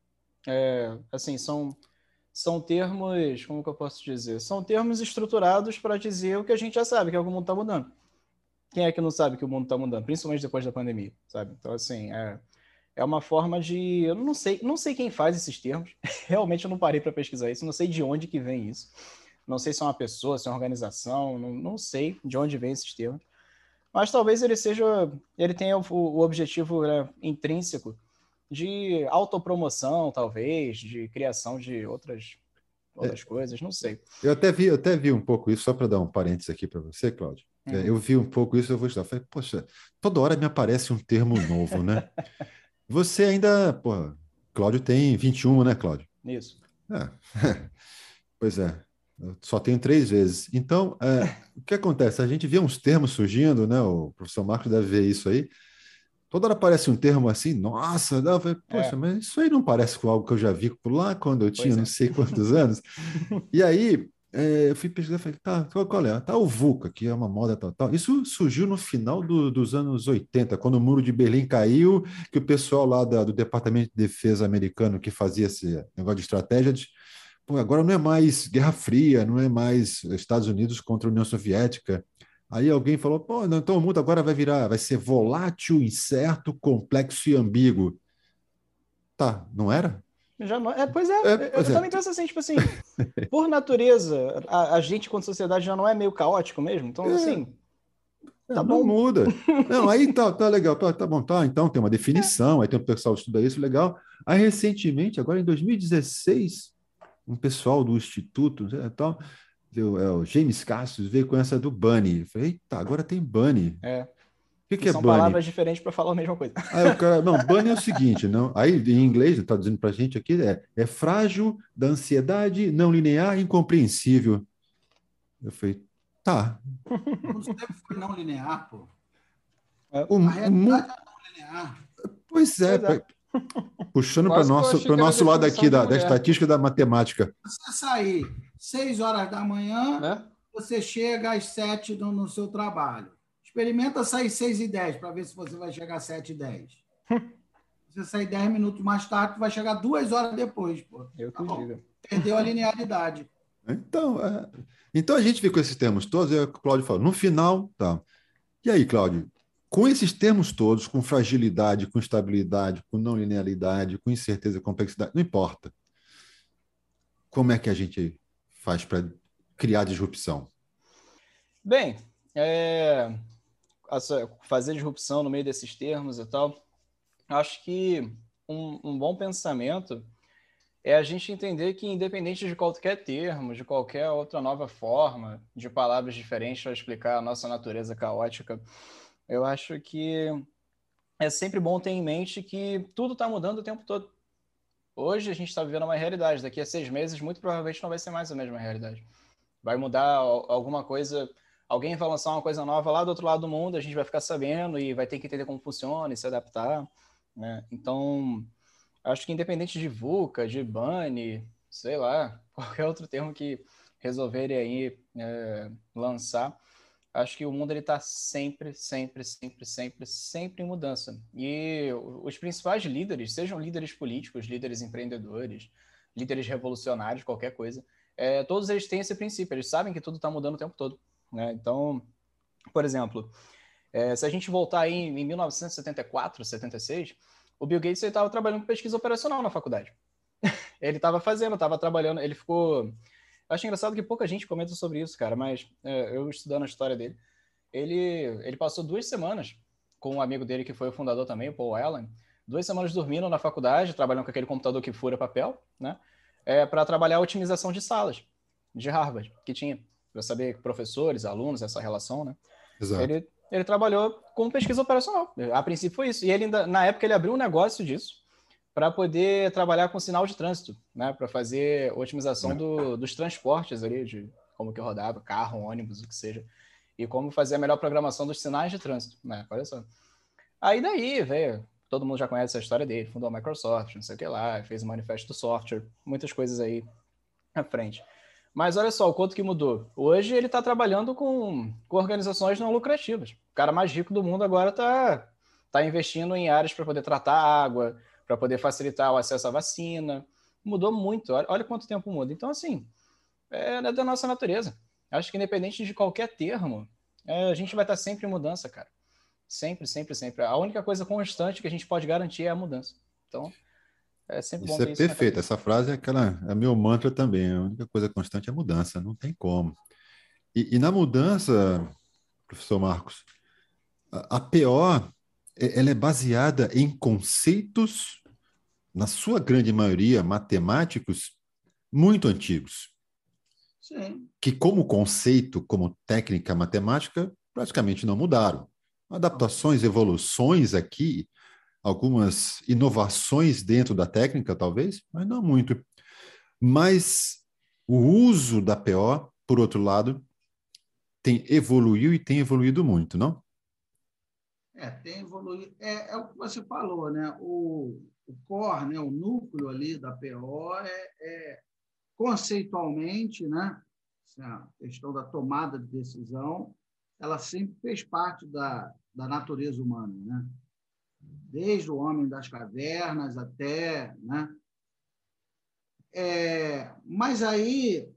É, assim, são, são termos, como que eu posso dizer? São termos estruturados para dizer o que a gente já sabe, que é que o mundo está mudando. Quem é que não sabe que o mundo está mudando? Principalmente depois da pandemia, sabe? Então, assim, é... É uma forma de... Eu não sei, não sei quem faz esses termos. Realmente eu não parei para pesquisar isso. Não sei de onde que vem isso. Não sei se é uma pessoa, se é uma organização. Não, não sei de onde vem esses termos. Mas talvez ele seja... Ele tenha o, o objetivo, né, intrínseco de autopromoção, talvez, de criação de outras, outras é, coisas. Não sei. Eu até vi, eu até vi um pouco isso, só para dar um parênteses aqui para você, Cláudio. Uhum. É, eu vi um pouco isso, eu vou estudar. Falei, poxa, toda hora me aparece um termo novo, né? Você ainda, pô, Cláudio tem vinte e um, né, Cláudio? Isso. É. Pois é, eu só tenho três vezes. Então, é, o que acontece? A gente vê uns termos surgindo, né? O professor Marcos deve ver isso aí. Toda hora aparece um termo assim, nossa, eu falei, poxa, é. Mas isso aí não parece com algo que eu já vi por lá quando eu tinha é. não sei quantos anos. E aí, é, eu fui pesquisar e falei, tá, qual é? Tá o VUCA, que é uma moda tal, tal. Isso surgiu no final do, dos anos oitenta, quando o Muro de Berlim caiu, que o pessoal lá da, do Departamento de Defesa americano que fazia esse negócio de estratégia, de, pô, agora não é mais Guerra Fria, não é mais Estados Unidos contra a União Soviética. Aí alguém falou, pô, não, então o mundo agora vai virar, vai ser volátil, incerto, complexo e ambíguo. Tá, não era? Já não, é, pois é, é pois eu é. também penso assim, tipo assim, por natureza, a, a gente, quanto sociedade, já não é meio caótico mesmo, então, é. assim, tá não bom. muda. Não, aí tá, tá legal, tá, tá bom, tá, então tem uma definição, é. Aí tem um pessoal que estuda isso, legal. Aí, recentemente, agora em dois mil e dezesseis, um pessoal do Instituto, tal, o, é, o James Cassius veio com essa do BANI. Eu falei, eita, agora tem BANI. É. O que, que é são BANI? Palavras diferentes para falar a mesma coisa. Aí o cara, não, BANI é o seguinte, não, aí em inglês, está dizendo para a gente aqui, é, é frágil, da ansiedade, não linear, incompreensível. Eu falei, tá. O sempre foi não linear, pô. O, a realidade é não linear. Pois é, pois é. Puxando para o nosso, nosso lado aqui da, da estatística da matemática. Você sair seis horas da manhã, né? Você chega às sete no, no seu trabalho. Experimenta sair seis e dez para ver se você vai chegar às sete e dez. Se você sair dez minutos mais tarde, vai chegar duas horas depois. Pô. Eu que tá digo. Perdeu a linearidade. Então, é... então, a gente fica com esses termos todos, e o Cláudio falou, no final, tá. E aí, Cláudio, com esses termos todos, com fragilidade, com estabilidade, com não linearidade, com incerteza, complexidade, não importa. Como é que a gente faz para criar disrupção? Bem, é... fazer disrupção no meio desses termos e tal, acho que um, um bom pensamento é a gente entender que, independente de qualquer termo, de qualquer outra nova forma, de palavras diferentes para explicar a nossa natureza caótica, eu acho que é sempre bom ter em mente que tudo está mudando o tempo todo. Hoje a gente está vivendo uma realidade, daqui a seis meses muito provavelmente não vai ser mais a mesma realidade. Vai mudar alguma coisa, alguém vai lançar uma coisa nova lá do outro lado do mundo, a gente vai ficar sabendo e vai ter que entender como funciona e se adaptar, né? Então, acho que independente de VUCA, de BANI, sei lá, qualquer outro termo que resolverem aí é, lançar, acho que o mundo ele está sempre, sempre, sempre, sempre, sempre em mudança. E os principais líderes, sejam líderes políticos, líderes empreendedores, líderes revolucionários, qualquer coisa, é, todos eles têm esse princípio, eles sabem que tudo está mudando o tempo todo, né? Então, por exemplo, é, se a gente voltar aí em mil novecentos e setenta e quatro, setenta e seis, o Bill Gates estava trabalhando com pesquisa operacional na faculdade. Ele estava fazendo, estava trabalhando, ele ficou... Eu acho engraçado que pouca gente comenta sobre isso, cara, mas é, eu estudando a história dele, ele, ele passou duas semanas com um amigo dele que foi o fundador também, o Paul Allen, duas semanas dormindo na faculdade, trabalhando com aquele computador que fura papel, né? É, para trabalhar a otimização de salas de Harvard, que tinha, para saber professores, alunos, essa relação, né? Exato. Ele, ele trabalhou com pesquisa operacional. A princípio foi isso. E ele ainda, na época, ele abriu um negócio disso para poder trabalhar com sinal de trânsito, né? Para fazer otimização do, dos transportes ali, de como que rodava, carro, ônibus, o que seja. E como fazer a melhor programação dos sinais de trânsito, né? Olha só. Aí daí, velho, todo mundo já conhece a história dele, fundou a Microsoft, não sei o que lá, fez o manifesto do software, muitas coisas aí à frente. Mas olha só o quanto que mudou. Hoje ele está trabalhando com, com organizações não lucrativas. O cara mais rico do mundo agora está tá investindo em áreas para poder tratar água, para poder facilitar o acesso à vacina. Mudou muito. Olha, olha quanto tempo muda. Então, assim, é da nossa natureza. Acho que independente de qualquer termo, é, a gente vai estar sempre em mudança, cara. Sempre, sempre, sempre. A única coisa constante que a gente pode garantir é a mudança. Então, é sempre bom Isso é ter isso na perfeito. cabeça. Essa frase é aquela, é meu mantra também. A única coisa constante é a mudança, não tem como. E, e na mudança, professor Marcos, a, a P O, é- ela é baseada em conceitos, na sua grande maioria, matemáticos, muito antigos, Sim. que como conceito, como técnica matemática, praticamente não mudaram. Adaptações, evoluções aqui, algumas inovações dentro da técnica, talvez, mas não muito. Mas o uso da P O, por outro lado, tem evoluiu e tem evoluído muito, não? É, tem evoluído. É, é o que você falou, né? O, o core, né? O núcleo ali da P O é, é conceitualmente, né? A questão da tomada de decisão, ela sempre fez parte da, da natureza humana, né? Desde o homem das cavernas até, né? É, mas aí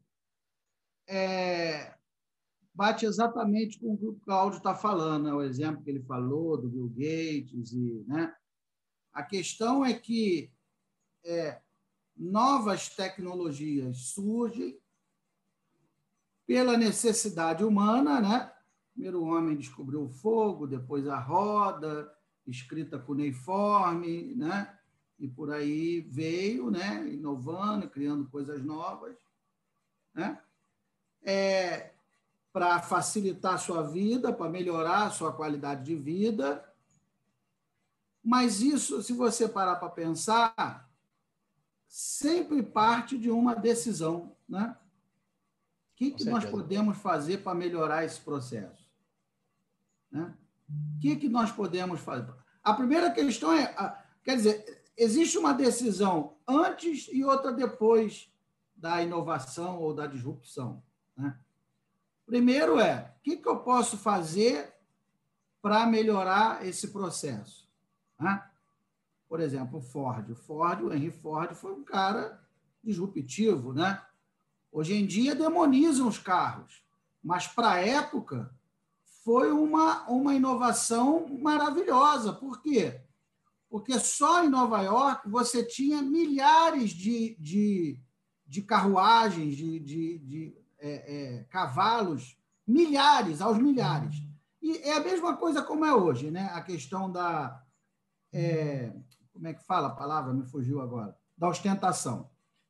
é, bate exatamente com o que o Cláudio está falando, né? O exemplo que ele falou do Bill Gates, e, né? A questão é que é, novas tecnologias surgem pela necessidade humana, né? Primeiro o homem descobriu o fogo, depois a roda, escrita cuneiforme, né? E por aí veio, né? Inovando, criando coisas novas, né? É, para facilitar a sua vida, para melhorar a sua qualidade de vida. Mas isso, se você parar para pensar, sempre parte de uma decisão, né? O que, que nós podemos fazer para melhorar esse processo? Né? O que, que nós podemos fazer? A primeira questão é, quer dizer, existe uma decisão antes e outra depois da inovação ou da disrupção. Né? Primeiro é, o que, que eu posso fazer para melhorar esse processo? Né? Por exemplo, o Ford. O Ford, o Henry Ford foi um cara disruptivo, né? Hoje em dia demonizam os carros, mas para a época foi uma, uma inovação maravilhosa. Por quê? Porque só em Nova York você tinha milhares de, de, de carruagens, de, de, de é, é, cavalos, milhares, aos milhares. E é a mesma coisa como é hoje, né? A questão da... É, como é que fala a palavra? Me fugiu agora. Da ostentação.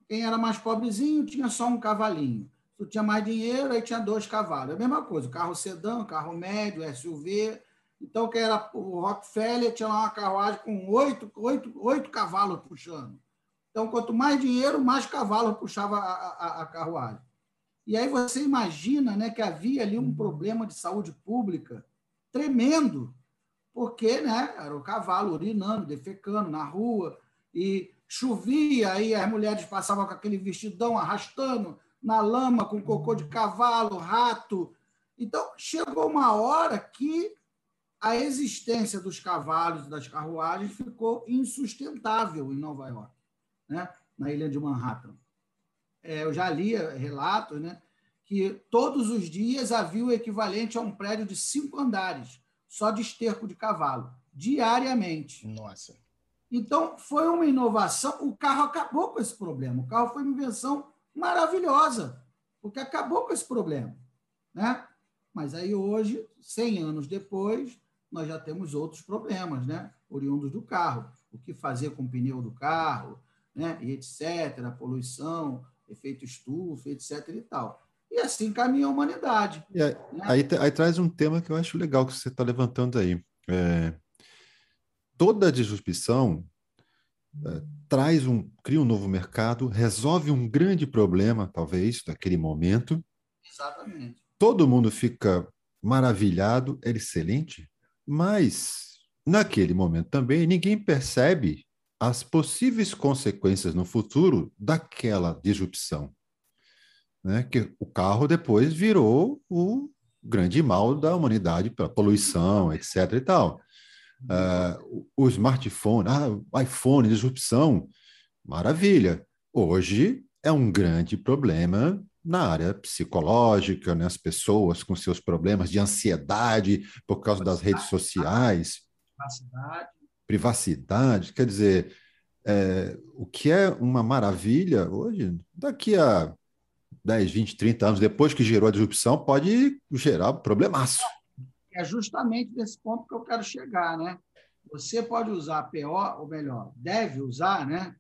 Quem era mais pobrezinho tinha só um cavalinho. Se tu tinha mais dinheiro, aí tinha dois cavalos. É a mesma coisa, carro sedã, carro médio, S U V. Então, quem era o Rockefeller tinha lá uma carruagem com oito, oito, oito cavalos puxando. Então, quanto mais dinheiro, mais cavalos puxava a, a, a carruagem. E aí você imagina, né, que havia ali um problema de saúde pública tremendo, porque, né, era o cavalo urinando, defecando na rua, e chovia, aí as mulheres passavam com aquele vestidão arrastando na lama, com cocô de cavalo, rato. Então, chegou uma hora que a existência dos cavalos e das carruagens ficou insustentável em Nova York, né, na ilha de Manhattan. É, eu já li relatos, né, que todos os dias havia o equivalente a um prédio de cinco andares, só de esterco de cavalo, diariamente. Nossa. Então, foi uma inovação. O carro acabou com esse problema. O carro foi uma invenção maravilhosa, porque acabou com esse problema, né? Mas aí hoje, cem anos depois, nós já temos outros problemas, né, oriundos do carro. O que fazer com o pneu do carro, né, e etcétera, poluição, efeito estufa, etcétera e tal. E assim caminha a humanidade. E aí, né? aí, aí traz um tema que eu acho legal que você está levantando aí. É, toda disrupção é, traz um, cria um novo mercado, resolve um grande problema, talvez, daquele momento. Exatamente. Todo mundo fica maravilhado, é excelente, mas naquele momento também ninguém percebe as possíveis consequências no futuro daquela disrupção, né? Que o carro depois virou o grande mal da humanidade pela poluição, etc e tal. Uh, o, o smartphone, ah, o iPhone, disrupção, maravilha. Hoje é um grande problema na área psicológica, né? As pessoas com seus problemas de ansiedade por causa das redes sociais, Privacidade. privacidade, quer dizer, é, o que é uma maravilha hoje, daqui a dez, vinte, trinta anos depois que gerou a disrupção, pode gerar problemaço. É justamente desse ponto que eu quero chegar, né? Você pode usar a P O, ou melhor, deve usar, né?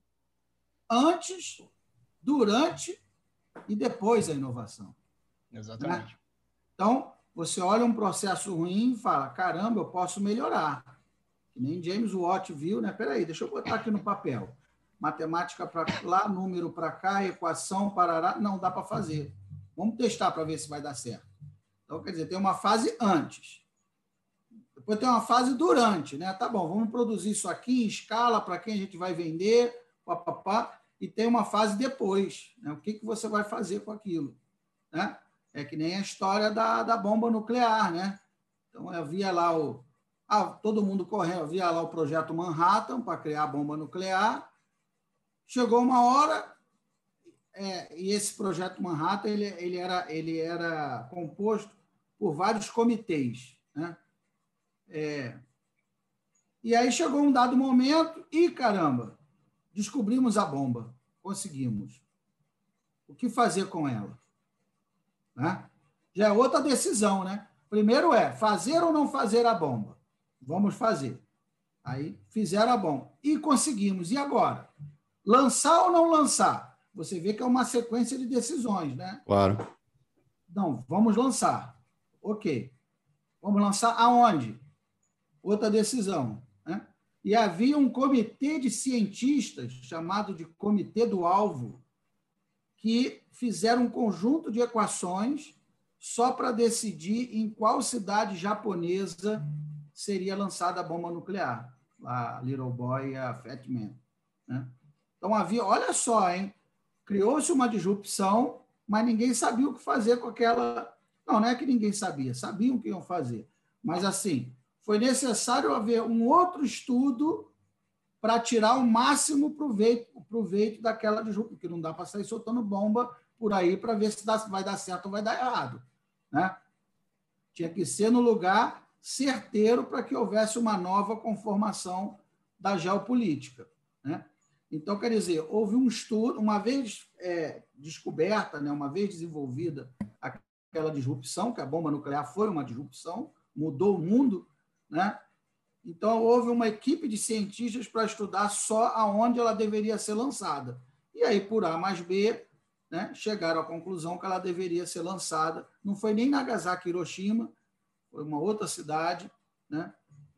Antes, durante e depois da inovação. Exatamente. Né? Então, você olha um processo ruim e fala, caramba, eu posso melhorar. Que nem James Watt viu, né? Peraí, deixa eu botar aqui no papel. Matemática para lá, número para cá, equação, parará. Não, dá para fazer. Vamos testar para ver se vai dar certo. Então, quer dizer, tem uma fase antes. Depois tem uma fase durante, né? Tá bom, vamos produzir isso aqui em escala para quem a gente vai vender, papapá. E tem uma fase depois, né? O que, que você vai fazer com aquilo, né? É que nem a história da, da bomba nuclear, né? Então, havia lá o... Ah, todo mundo correndo, havia lá o projeto Manhattan para criar a bomba nuclear. Chegou uma hora, é, e esse projeto Manhattan ele, ele, era, ele era composto por vários comitês, né? É, e aí chegou um dado momento e, caramba, descobrimos a bomba, conseguimos. O que fazer com ela? Né? Já é outra decisão, né? Primeiro é fazer ou não fazer a bomba. Vamos fazer. Aí fizeram a bomba. E conseguimos. E agora? Lançar ou não lançar? Você vê que é uma sequência de decisões, né? Claro. Não, vamos lançar. Ok. Vamos lançar aonde? Outra decisão. Né? E havia um comitê de cientistas, chamado de Comitê do Alvo, que fizeram um conjunto de equações só para decidir em qual cidade japonesa seria lançada a bomba nuclear, a Little Boy e a Fat Man. Né? Então, havia, olha só, hein? Criou-se uma disrupção, mas ninguém sabia o que fazer com aquela... Não, não é que ninguém sabia, sabiam o que iam fazer. Mas, assim, foi necessário haver um outro estudo para tirar o máximo proveito, proveito daquela disrupção, porque não dá para sair soltando bomba por aí para ver se dá, vai dar certo ou vai dar errado. Né? Tinha que ser no lugar certeiro para que houvesse uma nova conformação da geopolítica. Né? Então, quer dizer, houve um estudo, uma vez é, descoberta, né, uma vez desenvolvida aquela disrupção, que a bomba nuclear foi uma disrupção, mudou o mundo, né? Então, houve uma equipe de cientistas para estudar só aonde ela deveria ser lançada. E aí, por A mais B, né, chegaram à conclusão que ela deveria ser lançada. Não foi nem Nagasaki, Hiroshima, foi uma outra cidade, né?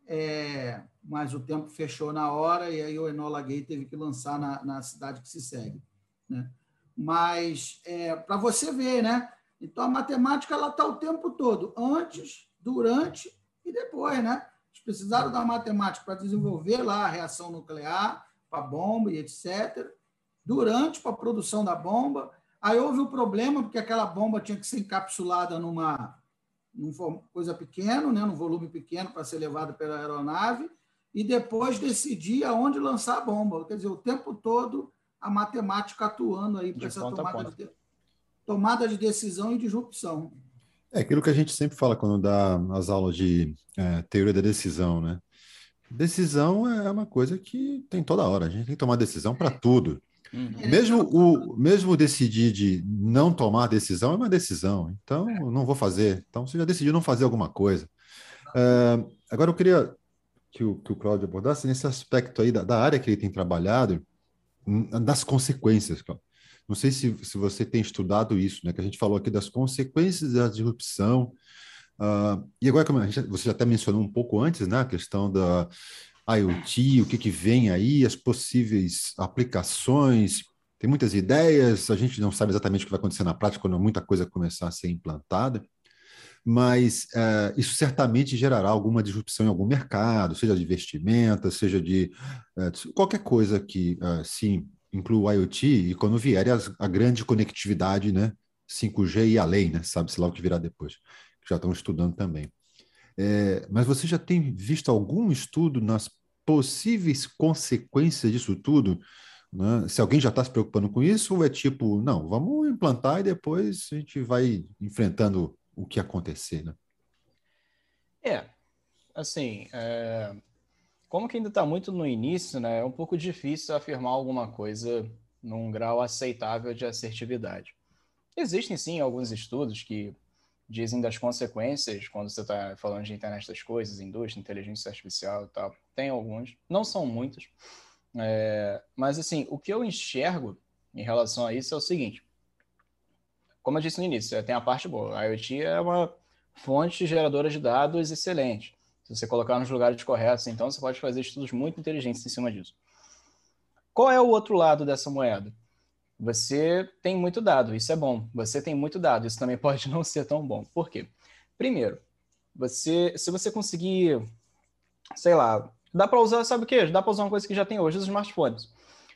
É, mas o tempo fechou na hora e aí o Enola Gay teve que lançar na, na cidade que se segue, né? Mas, é, para você ver, né? Então, a matemática está o tempo todo, antes, durante e depois, né? Eles precisaram da matemática para desenvolver lá a reação nuclear, para a bomba e etcétera. Durante, para a produção da bomba. Aí houve o problema, porque aquela bomba tinha que ser encapsulada numa, numa coisa pequena, né? Num volume pequeno para ser levado pela aeronave, e depois decidir aonde lançar a bomba. Quer dizer, o tempo todo a matemática atuando aí para essa tomada de, tomada de decisão e disrupção. É aquilo que a gente sempre fala quando dá as aulas de é, teoria da decisão, né? Decisão é uma coisa que tem toda hora, a gente tem que tomar decisão para tudo. Uhum. Mesmo, o, mesmo decidir de não tomar decisão é uma decisão, então não vou fazer. Então você já decidiu não fazer alguma coisa. É, agora eu queria que o, que o Cláudio abordasse nesse aspecto aí da, da área que ele tem trabalhado, das consequências, Cláudio. Não sei se, se você tem estudado isso, né? Que a gente falou aqui das consequências da disrupção. Uh, e agora, como a gente, você já até mencionou um pouco antes, né? A questão da IoT, o que, que vem aí, as possíveis aplicações. Tem muitas ideias, a gente não sabe exatamente o que vai acontecer na prática quando muita coisa começar a ser implantada. Mas uh, isso certamente gerará alguma disrupção em algum mercado, seja de vestimenta, seja de uh, qualquer coisa que, uh, sim, inclua o IoT, e quando vier a, a grande conectividade, né, cinco G e além, né, sabe-se lá o que virá depois, que já estão estudando também. É, mas você já tem visto algum estudo nas possíveis consequências disso tudo? Né? Se alguém já está se preocupando com isso, ou é tipo, não, vamos implantar e depois a gente vai enfrentando o que acontecer, né? É, assim, é... como que ainda está muito no início, né, é um pouco difícil afirmar alguma coisa num grau aceitável de assertividade. Existem, sim, alguns estudos que dizem das consequências quando você está falando de internet das coisas, indústria, inteligência artificial e tal. Tem alguns, não são muitos. É... Mas, assim, o que eu enxergo em relação a isso é o seguinte. Como eu disse no início, tem a parte boa. A IoT é uma fonte geradora de dados excelente. Se você colocar nos lugares corretos, então você pode fazer estudos muito inteligentes em cima disso. Qual é o outro lado dessa moeda? Você tem muito dado, isso é bom. Você tem muito dado, isso também pode não ser tão bom. Por quê? Primeiro, você, se você conseguir, sei lá, dá para usar, sabe o quê? Dá para usar uma coisa que já tem hoje, os smartphones.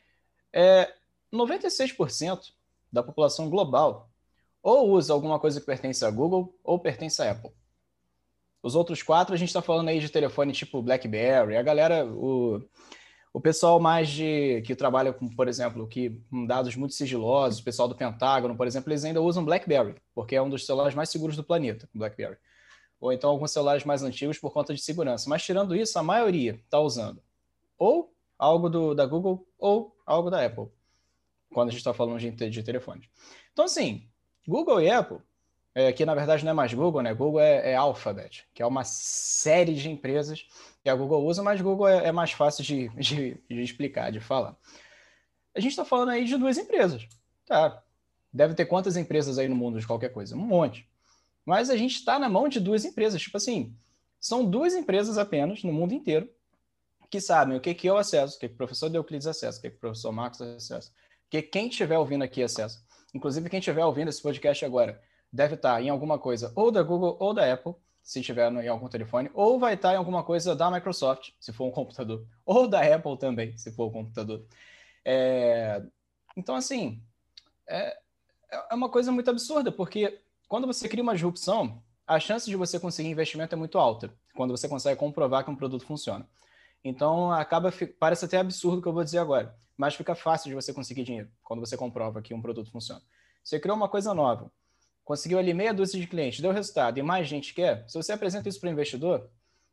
É, noventa e seis por cento da população global ou usa alguma coisa que pertence a Google ou pertence a Apple. Os outros quatro, a gente está falando aí de telefone tipo BlackBerry, a galera, o, o pessoal mais de que trabalha com, por exemplo, que, com dados muito sigilosos, o pessoal do Pentágono, por exemplo, eles ainda usam BlackBerry, porque é um dos celulares mais seguros do planeta, BlackBerry. Ou então alguns celulares mais antigos por conta de segurança. Mas tirando isso, a maioria está usando ou algo do, da Google ou algo da Apple, quando a gente está falando de, de telefones. Então, assim, Google e Apple, é, que na verdade não é mais Google, né? Google é, é Alphabet, que é uma série de empresas que a Google usa, mas Google é, é mais fácil de, de, de explicar, de falar. A gente está falando aí de duas empresas. Tá, deve ter quantas empresas aí no mundo de qualquer coisa? Um monte. Mas a gente está na mão de duas empresas. Tipo assim, são duas empresas apenas no mundo inteiro que sabem o que, que eu acesso, o que, que o professor Euclides acessa, o que, que o professor Marcos acessa, o que quem estiver ouvindo aqui acessa. Inclusive, quem estiver ouvindo esse podcast agora deve estar em alguma coisa ou da Google ou da Apple, se estiver em algum telefone, ou vai estar em alguma coisa da Microsoft, se for um computador, ou da Apple também, se for um computador. É... Então, assim, é... é uma coisa muito absurda, porque quando você cria uma disrupção, a chance de você conseguir investimento é muito alta, quando você consegue comprovar que um produto funciona. Então, acaba, parece até absurdo o que eu vou dizer agora, mas fica fácil de você conseguir dinheiro quando você comprova que um produto funciona. Você criou uma coisa nova, conseguiu ali meia dúzia de clientes, deu resultado e mais gente quer, se você apresenta isso para o investidor,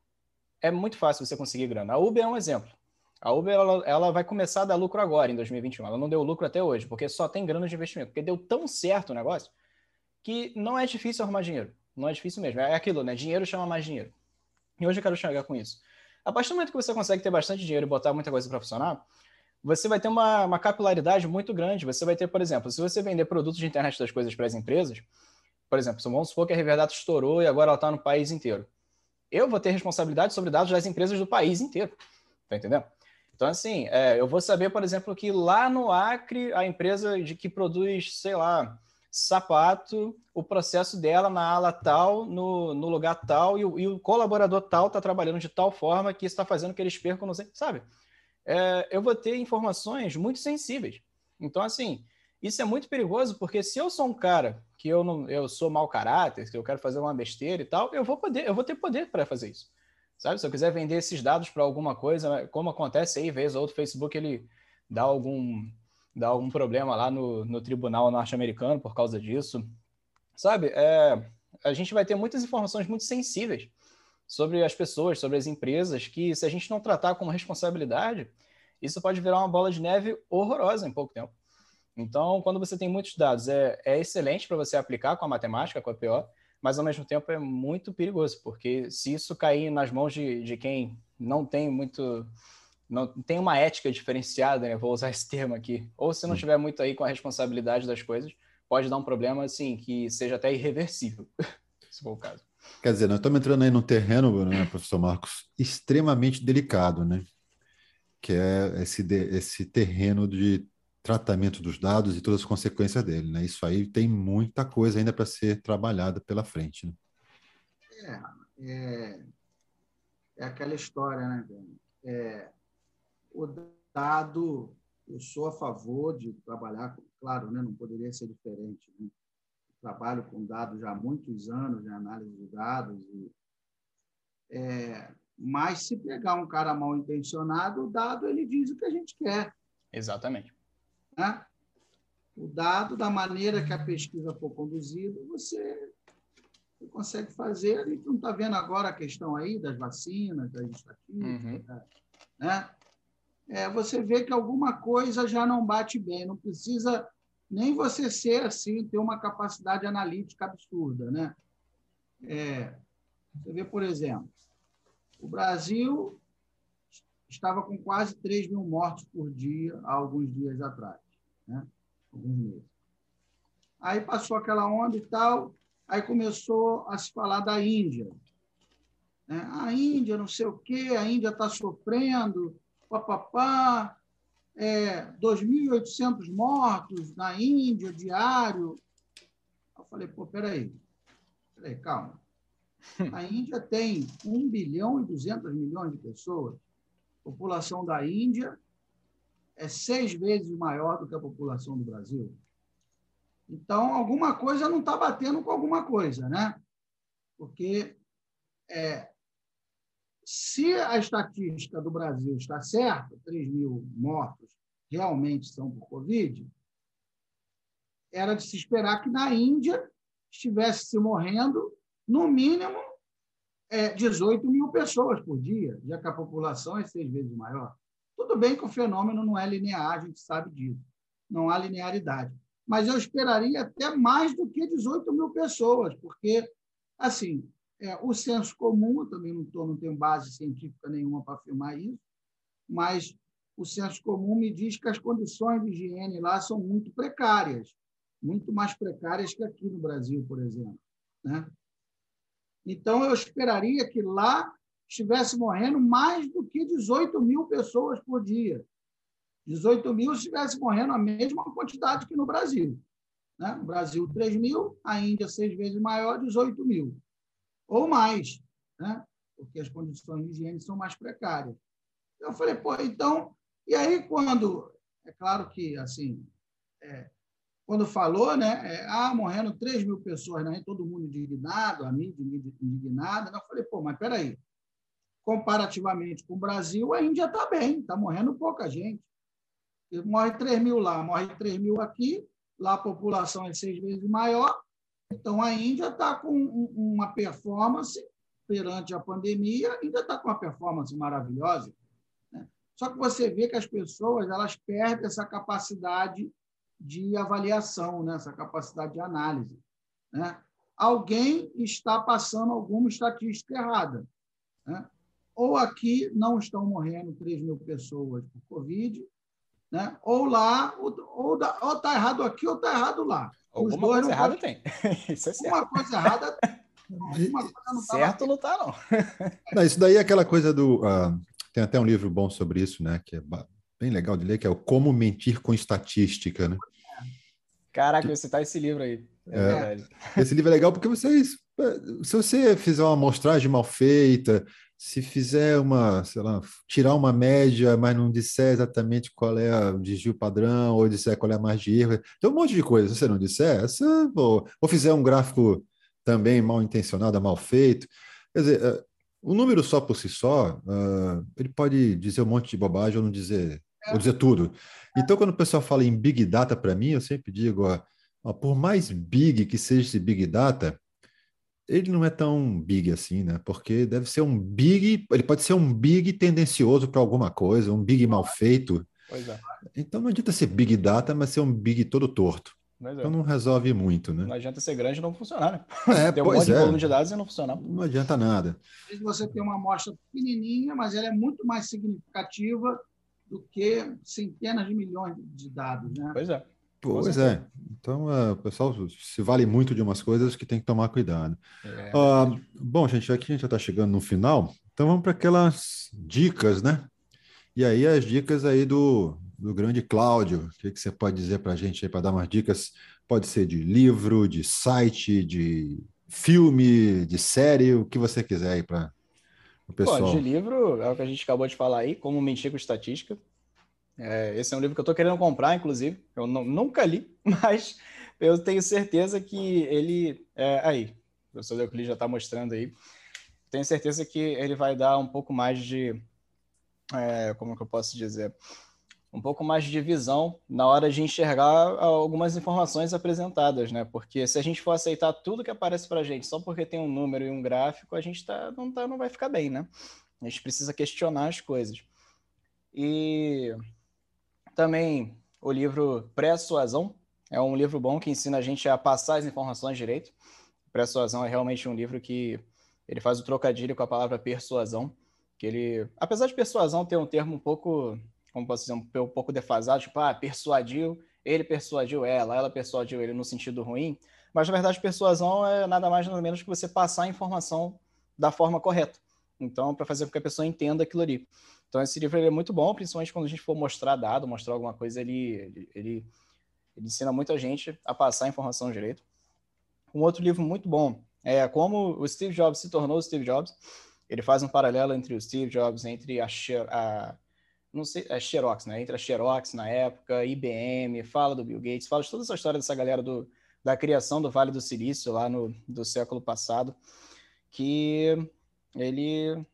é muito fácil você conseguir grana. A Uber é um exemplo. A Uber ela, ela vai começar a dar lucro agora, em dois mil e vinte e um. Ela não deu lucro até hoje, porque só tem grana de investimento. Porque deu tão certo o negócio que não é difícil arrumar dinheiro. Não é difícil mesmo. É aquilo, né? Dinheiro chama mais dinheiro. E hoje eu quero chegar com isso. A partir do momento que você consegue ter bastante dinheiro e botar muita coisa para funcionar, você vai ter uma, uma capilaridade muito grande. Você vai ter, por exemplo, se você vender produtos de internet das coisas para as empresas, por exemplo, vamos supor que a Reverdata estourou e agora ela está no país inteiro. Eu vou ter responsabilidade sobre dados das empresas do país inteiro. Tá entendendo? Então, assim, é, eu vou saber, por exemplo, que lá no Acre, a empresa de que produz, sei lá, sapato, o processo dela na ala tal, no, no lugar tal, e o, e o colaborador tal está trabalhando de tal forma que isso está fazendo que eles percam, não sei, sabe? É, eu vou ter informações muito sensíveis. Então, assim, isso é muito perigoso, porque se eu sou um cara que eu, não, eu sou mau caráter, que eu quero fazer uma besteira e tal, eu vou, poder, eu vou ter poder para fazer isso. Sabe? Se eu quiser vender esses dados para alguma coisa, como acontece aí, vez ou outra, o Facebook ele dá algum, dá algum problema lá no, no tribunal norte-americano por causa disso. Sabe? É, a gente vai ter muitas informações muito sensíveis sobre as pessoas, sobre as empresas, que se a gente não tratar com responsabilidade, isso pode virar uma bola de neve horrorosa em pouco tempo. Então, quando você tem muitos dados, é, é excelente para você aplicar com a matemática, com a P O, mas ao mesmo tempo é muito perigoso, porque se isso cair nas mãos de, de quem não tem muito, não tem uma ética diferenciada, né? Vou usar esse termo aqui, ou se não tiver muito aí com a responsabilidade das coisas, pode dar um problema, assim, que seja até irreversível, se for o caso. Quer dizer, nós estamos entrando aí num terreno, né, professor Marcos, extremamente delicado, né? Que é esse, de, esse terreno de tratamento dos dados e todas as consequências dele, né? Isso aí tem muita coisa ainda para ser trabalhada pela frente, né? É, é, é aquela história, né? É, o dado, eu sou a favor de trabalhar, claro, né? Não poderia ser diferente, né? Trabalho com dados já há muitos anos, de análise de dados, e, é, mas se pegar um cara mal intencionado, o dado ele diz o que a gente quer. Exatamente. Né? O dado, da maneira que a pesquisa for conduzida, você, você consegue fazer. A gente não está vendo agora a questão aí das vacinas, das estatísticas, uhum. Né? É, você vê que alguma coisa já não bate bem, não precisa nem você ser assim, ter uma capacidade analítica absurda. Né? É, você vê, por exemplo, o Brasil estava com quase três mil mortos por dia há alguns dias atrás, né? Alguns meses. Aí passou aquela onda e tal, aí começou a se falar da Índia. Né? A Índia, não sei o quê, a Índia está sofrendo, papapá, é, dois mil e oitocentos mortos na Índia, diário. Eu falei, pô, peraí, peraí, calma. A Índia tem um bilhão e duzentos milhões de pessoas. A população da Índia é seis vezes maior do que a população do Brasil. Então, alguma coisa não está batendo com alguma coisa, né? Porque é, se a estatística do Brasil está certa, três mil mortos realmente são por Covid, era de se esperar que na Índia estivesse se morrendo, no mínimo, é, dezoito mil pessoas por dia, já que a população é seis vezes maior. Tudo bem que o fenômeno não é linear, a gente sabe disso. Não há linearidade. Mas eu esperaria até mais do que dezoito mil pessoas, porque, assim, é, o senso comum, eu também não, tô, não tenho base científica nenhuma para afirmar isso, mas o senso comum me diz que as condições de higiene lá são muito precárias, muito mais precárias que aqui no Brasil, por exemplo. Né? Então, eu esperaria que lá estivesse morrendo mais do que dezoito mil pessoas por dia. dezoito mil estivesse morrendo a mesma quantidade que no Brasil. Né? No Brasil, três mil, a Índia, seis vezes maior, dezoito mil. Ou mais, né? Porque as condições de higiene são mais precárias. Eu falei, pô, então... E aí, quando... É claro que, assim, é, quando falou, né? É, ah, morrendo três mil pessoas, né? Todo mundo indignado, a mídia indignada. Eu falei, pô, mas peraí. Comparativamente com o Brasil, a Índia está bem, está morrendo pouca gente. Morre três mil lá, morre três mil aqui, lá a população é seis vezes maior, então a Índia está com uma performance, perante a pandemia, ainda está com uma performance maravilhosa. Né? Só que você vê que as pessoas elas perdem essa capacidade de avaliação, né? Essa capacidade de análise. Né? Alguém está passando alguma estatística errada. Né? Ou aqui não estão morrendo três mil pessoas por Covid, né? Ou lá, ou, ou, da, ou tá errado aqui, ou tá errado lá. Alguma coisa errada tem. Isso é certo. Alguma coisa errada alguma coisa não certo não tá, não. Não, isso daí é aquela coisa do... Uh, tem até um livro bom sobre isso, né? Que é bem legal de ler, que é o Como Mentir com Estatística, né? Caraca, eu vou citar esse livro aí. É, é verdade. Esse livro é legal porque vocês... Se você fizer uma amostragem mal feita, se fizer uma, sei lá, tirar uma média, mas não disser exatamente qual é o desvio padrão, ou disser qual é a margem de erro, tem um monte de coisa. Se você não disser, essa, ou, ou fizer um gráfico também mal intencionado, mal feito, quer dizer, o número só por si só, uh, ele pode dizer um monte de bobagem ou não dizer, ou dizer tudo. Então, quando o pessoal fala em Big Data, para mim, eu sempre digo, ó, ó, por mais big que seja esse Big Data, ele não é tão big assim, né? Porque deve ser um big, ele pode ser um big tendencioso para alguma coisa, um big mal feito. Pois é. Então não adianta ser big data, mas ser um big todo torto. Pois é. Então não resolve muito, né? Não adianta ser grande e não funcionar, né? É, tem um pois monte de é. volume de dados e não funcionar. Não adianta nada. Às vezes você tem uma amostra pequenininha, mas ela é muito mais significativa do que centenas de milhões de dados, né? Pois é. Pois é. Então, uh, o pessoal se vale muito de umas coisas que tem que tomar cuidado. É, uh, bom, gente, aqui a gente já está chegando no final, então vamos para aquelas dicas, né? E aí as dicas aí do, do grande Cláudio, o que, que você pode dizer para a gente aí, para dar umas dicas? Pode ser de livro, de site, de filme, de série, o que você quiser aí para o pessoal. Bom, de livro, é o que a gente acabou de falar aí, Como Mentir com Estatística. É, esse é um livro que eu estou querendo comprar, inclusive. Eu não, nunca li, mas eu tenho certeza que ele... É, aí, o professor Euclides já está mostrando aí. Tenho certeza que ele vai dar um pouco mais de... É, como que eu posso dizer? Um pouco mais de visão na hora de enxergar algumas informações apresentadas, né? Porque se a gente for aceitar tudo que aparece para a gente só porque tem um número e um gráfico, a gente tá, não, tá, não vai ficar bem, né? A gente precisa questionar as coisas. E... também o livro Persuasão é um livro bom que ensina a gente a passar as informações direito. Persuasão é realmente um livro que ele faz o trocadilho com a palavra persuasão, que ele, apesar de persuasão ter um termo um pouco, como posso dizer, um pouco defasado, tipo, ah, persuadiu, ele persuadiu ela, ela persuadiu ele no sentido ruim, mas na verdade persuasão é nada mais nada menos que você passar a informação da forma correta. Então, para fazer com que a pessoa entenda aquilo ali. Então, esse livro ele é muito bom, principalmente quando a gente for mostrar dado, mostrar alguma coisa, ele, ele, ele ensina muita gente a passar a informação direito. Um outro livro muito bom é Como o Steve Jobs se tornou o Steve Jobs. Ele faz um paralelo entre o Steve Jobs, entre a, a, não sei, a Xerox, né? Entre a Xerox na época, I B M, fala do Bill Gates, fala de toda essa história dessa galera do, da criação do Vale do Silício lá no, do século passado, que ele...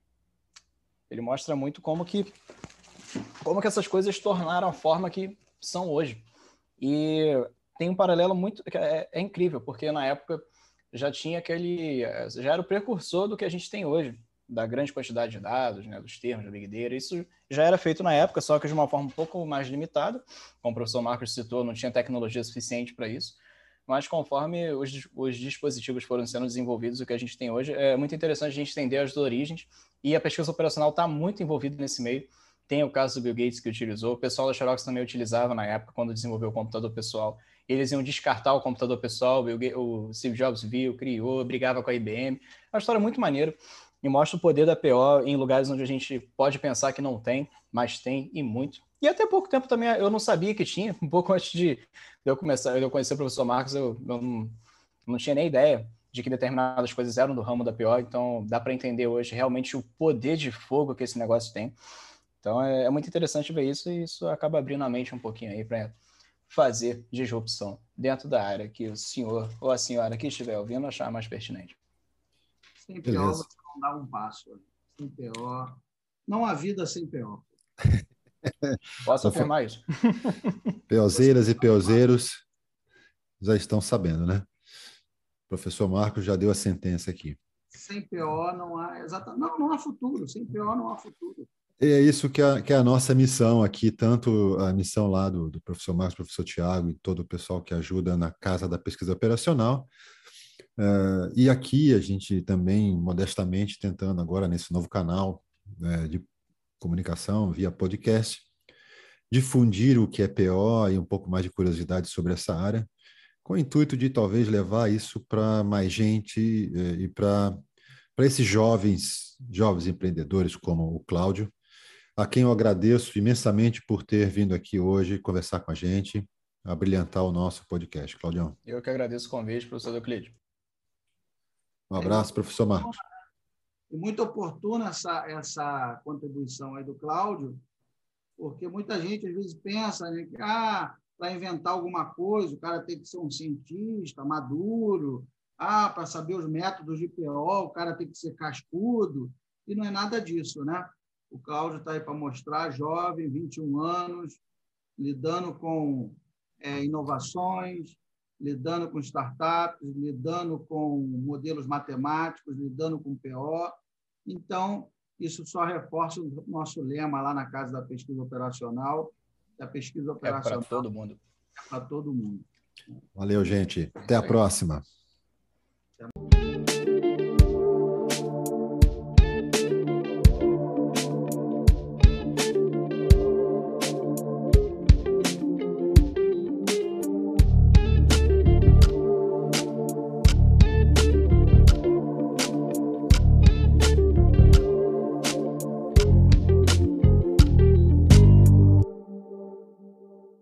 ele mostra muito como que, como que essas coisas tornaram a forma que são hoje. E tem um paralelo muito... É, é incrível, porque na época já tinha aquele... já era o precursor do que a gente tem hoje, da grande quantidade de dados, né, dos termos, da Big Data. Isso já era feito na época, só que de uma forma um pouco mais limitada. Como o professor Marcos citou, não tinha tecnologia suficiente para isso. Mas conforme os, os dispositivos foram sendo desenvolvidos, o que a gente tem hoje, é muito interessante a gente entender as origens, e a pesquisa operacional está muito envolvida nesse meio. Tem o caso do Bill Gates que utilizou, o pessoal da Xerox também utilizava na época, quando desenvolveu o computador pessoal. Eles iam descartar o computador pessoal, o Steve Jobs viu, criou, brigava com a I B M. É uma história muito maneira e mostra o poder da P O em lugares onde a gente pode pensar que não tem, mas tem e muito. E até pouco tempo também eu não sabia que tinha, um pouco antes de eu começar, eu conhecer o professor Marcos, eu, eu não, não tinha nem ideia de que determinadas coisas eram do ramo da P O, então dá para entender hoje realmente o poder de fogo que esse negócio tem. Então é, é muito interessante ver isso, e isso acaba abrindo a mente um pouquinho aí para fazer disrupção dentro da área que o senhor ou a senhora que estiver ouvindo achar mais pertinente. Sem P O, você não dá um passo. Sem P O, não há vida sem P O. Posso afirmar isso. Peozeiras e peozeiros já estão sabendo, né? O professor Marcos já deu a sentença aqui. Sem P O não há exatamente, não, não há futuro. Sem P O não há futuro. E é isso que é, que é a nossa missão aqui, tanto a missão lá do, do professor Marcos, professor Tiago e todo o pessoal que ajuda na Casa da Pesquisa Operacional. Uh, e aqui a gente também, modestamente, tentando agora nesse novo canal uh, de comunicação via podcast, difundir o que é P O e um pouco mais de curiosidade sobre essa área, com o intuito de talvez levar isso para mais gente eh, e para para esses jovens, jovens empreendedores como o Cláudio, a quem eu agradeço imensamente por ter vindo aqui hoje conversar com a gente, a brilhantar o nosso podcast. Claudião. Eu que agradeço o convite, professor Euclides. Um abraço, professor Marcos. E muito oportuna essa, essa contribuição aí do Cláudio, porque muita gente às vezes pensa, né, que ah, para inventar alguma coisa, o cara tem que ser um cientista maduro, ah, para saber os métodos de P O, o cara tem que ser cascudo, e não é nada disso, né? O Cláudio está aí para mostrar, jovem, vinte e um anos, lidando com é, inovações, lidando com startups, lidando com modelos matemáticos, lidando com P O. Então, isso só reforça o nosso lema lá na Casa da Pesquisa Operacional. A pesquisa operacional é para todo mundo. É para todo mundo. Valeu, gente. Até a próxima. Até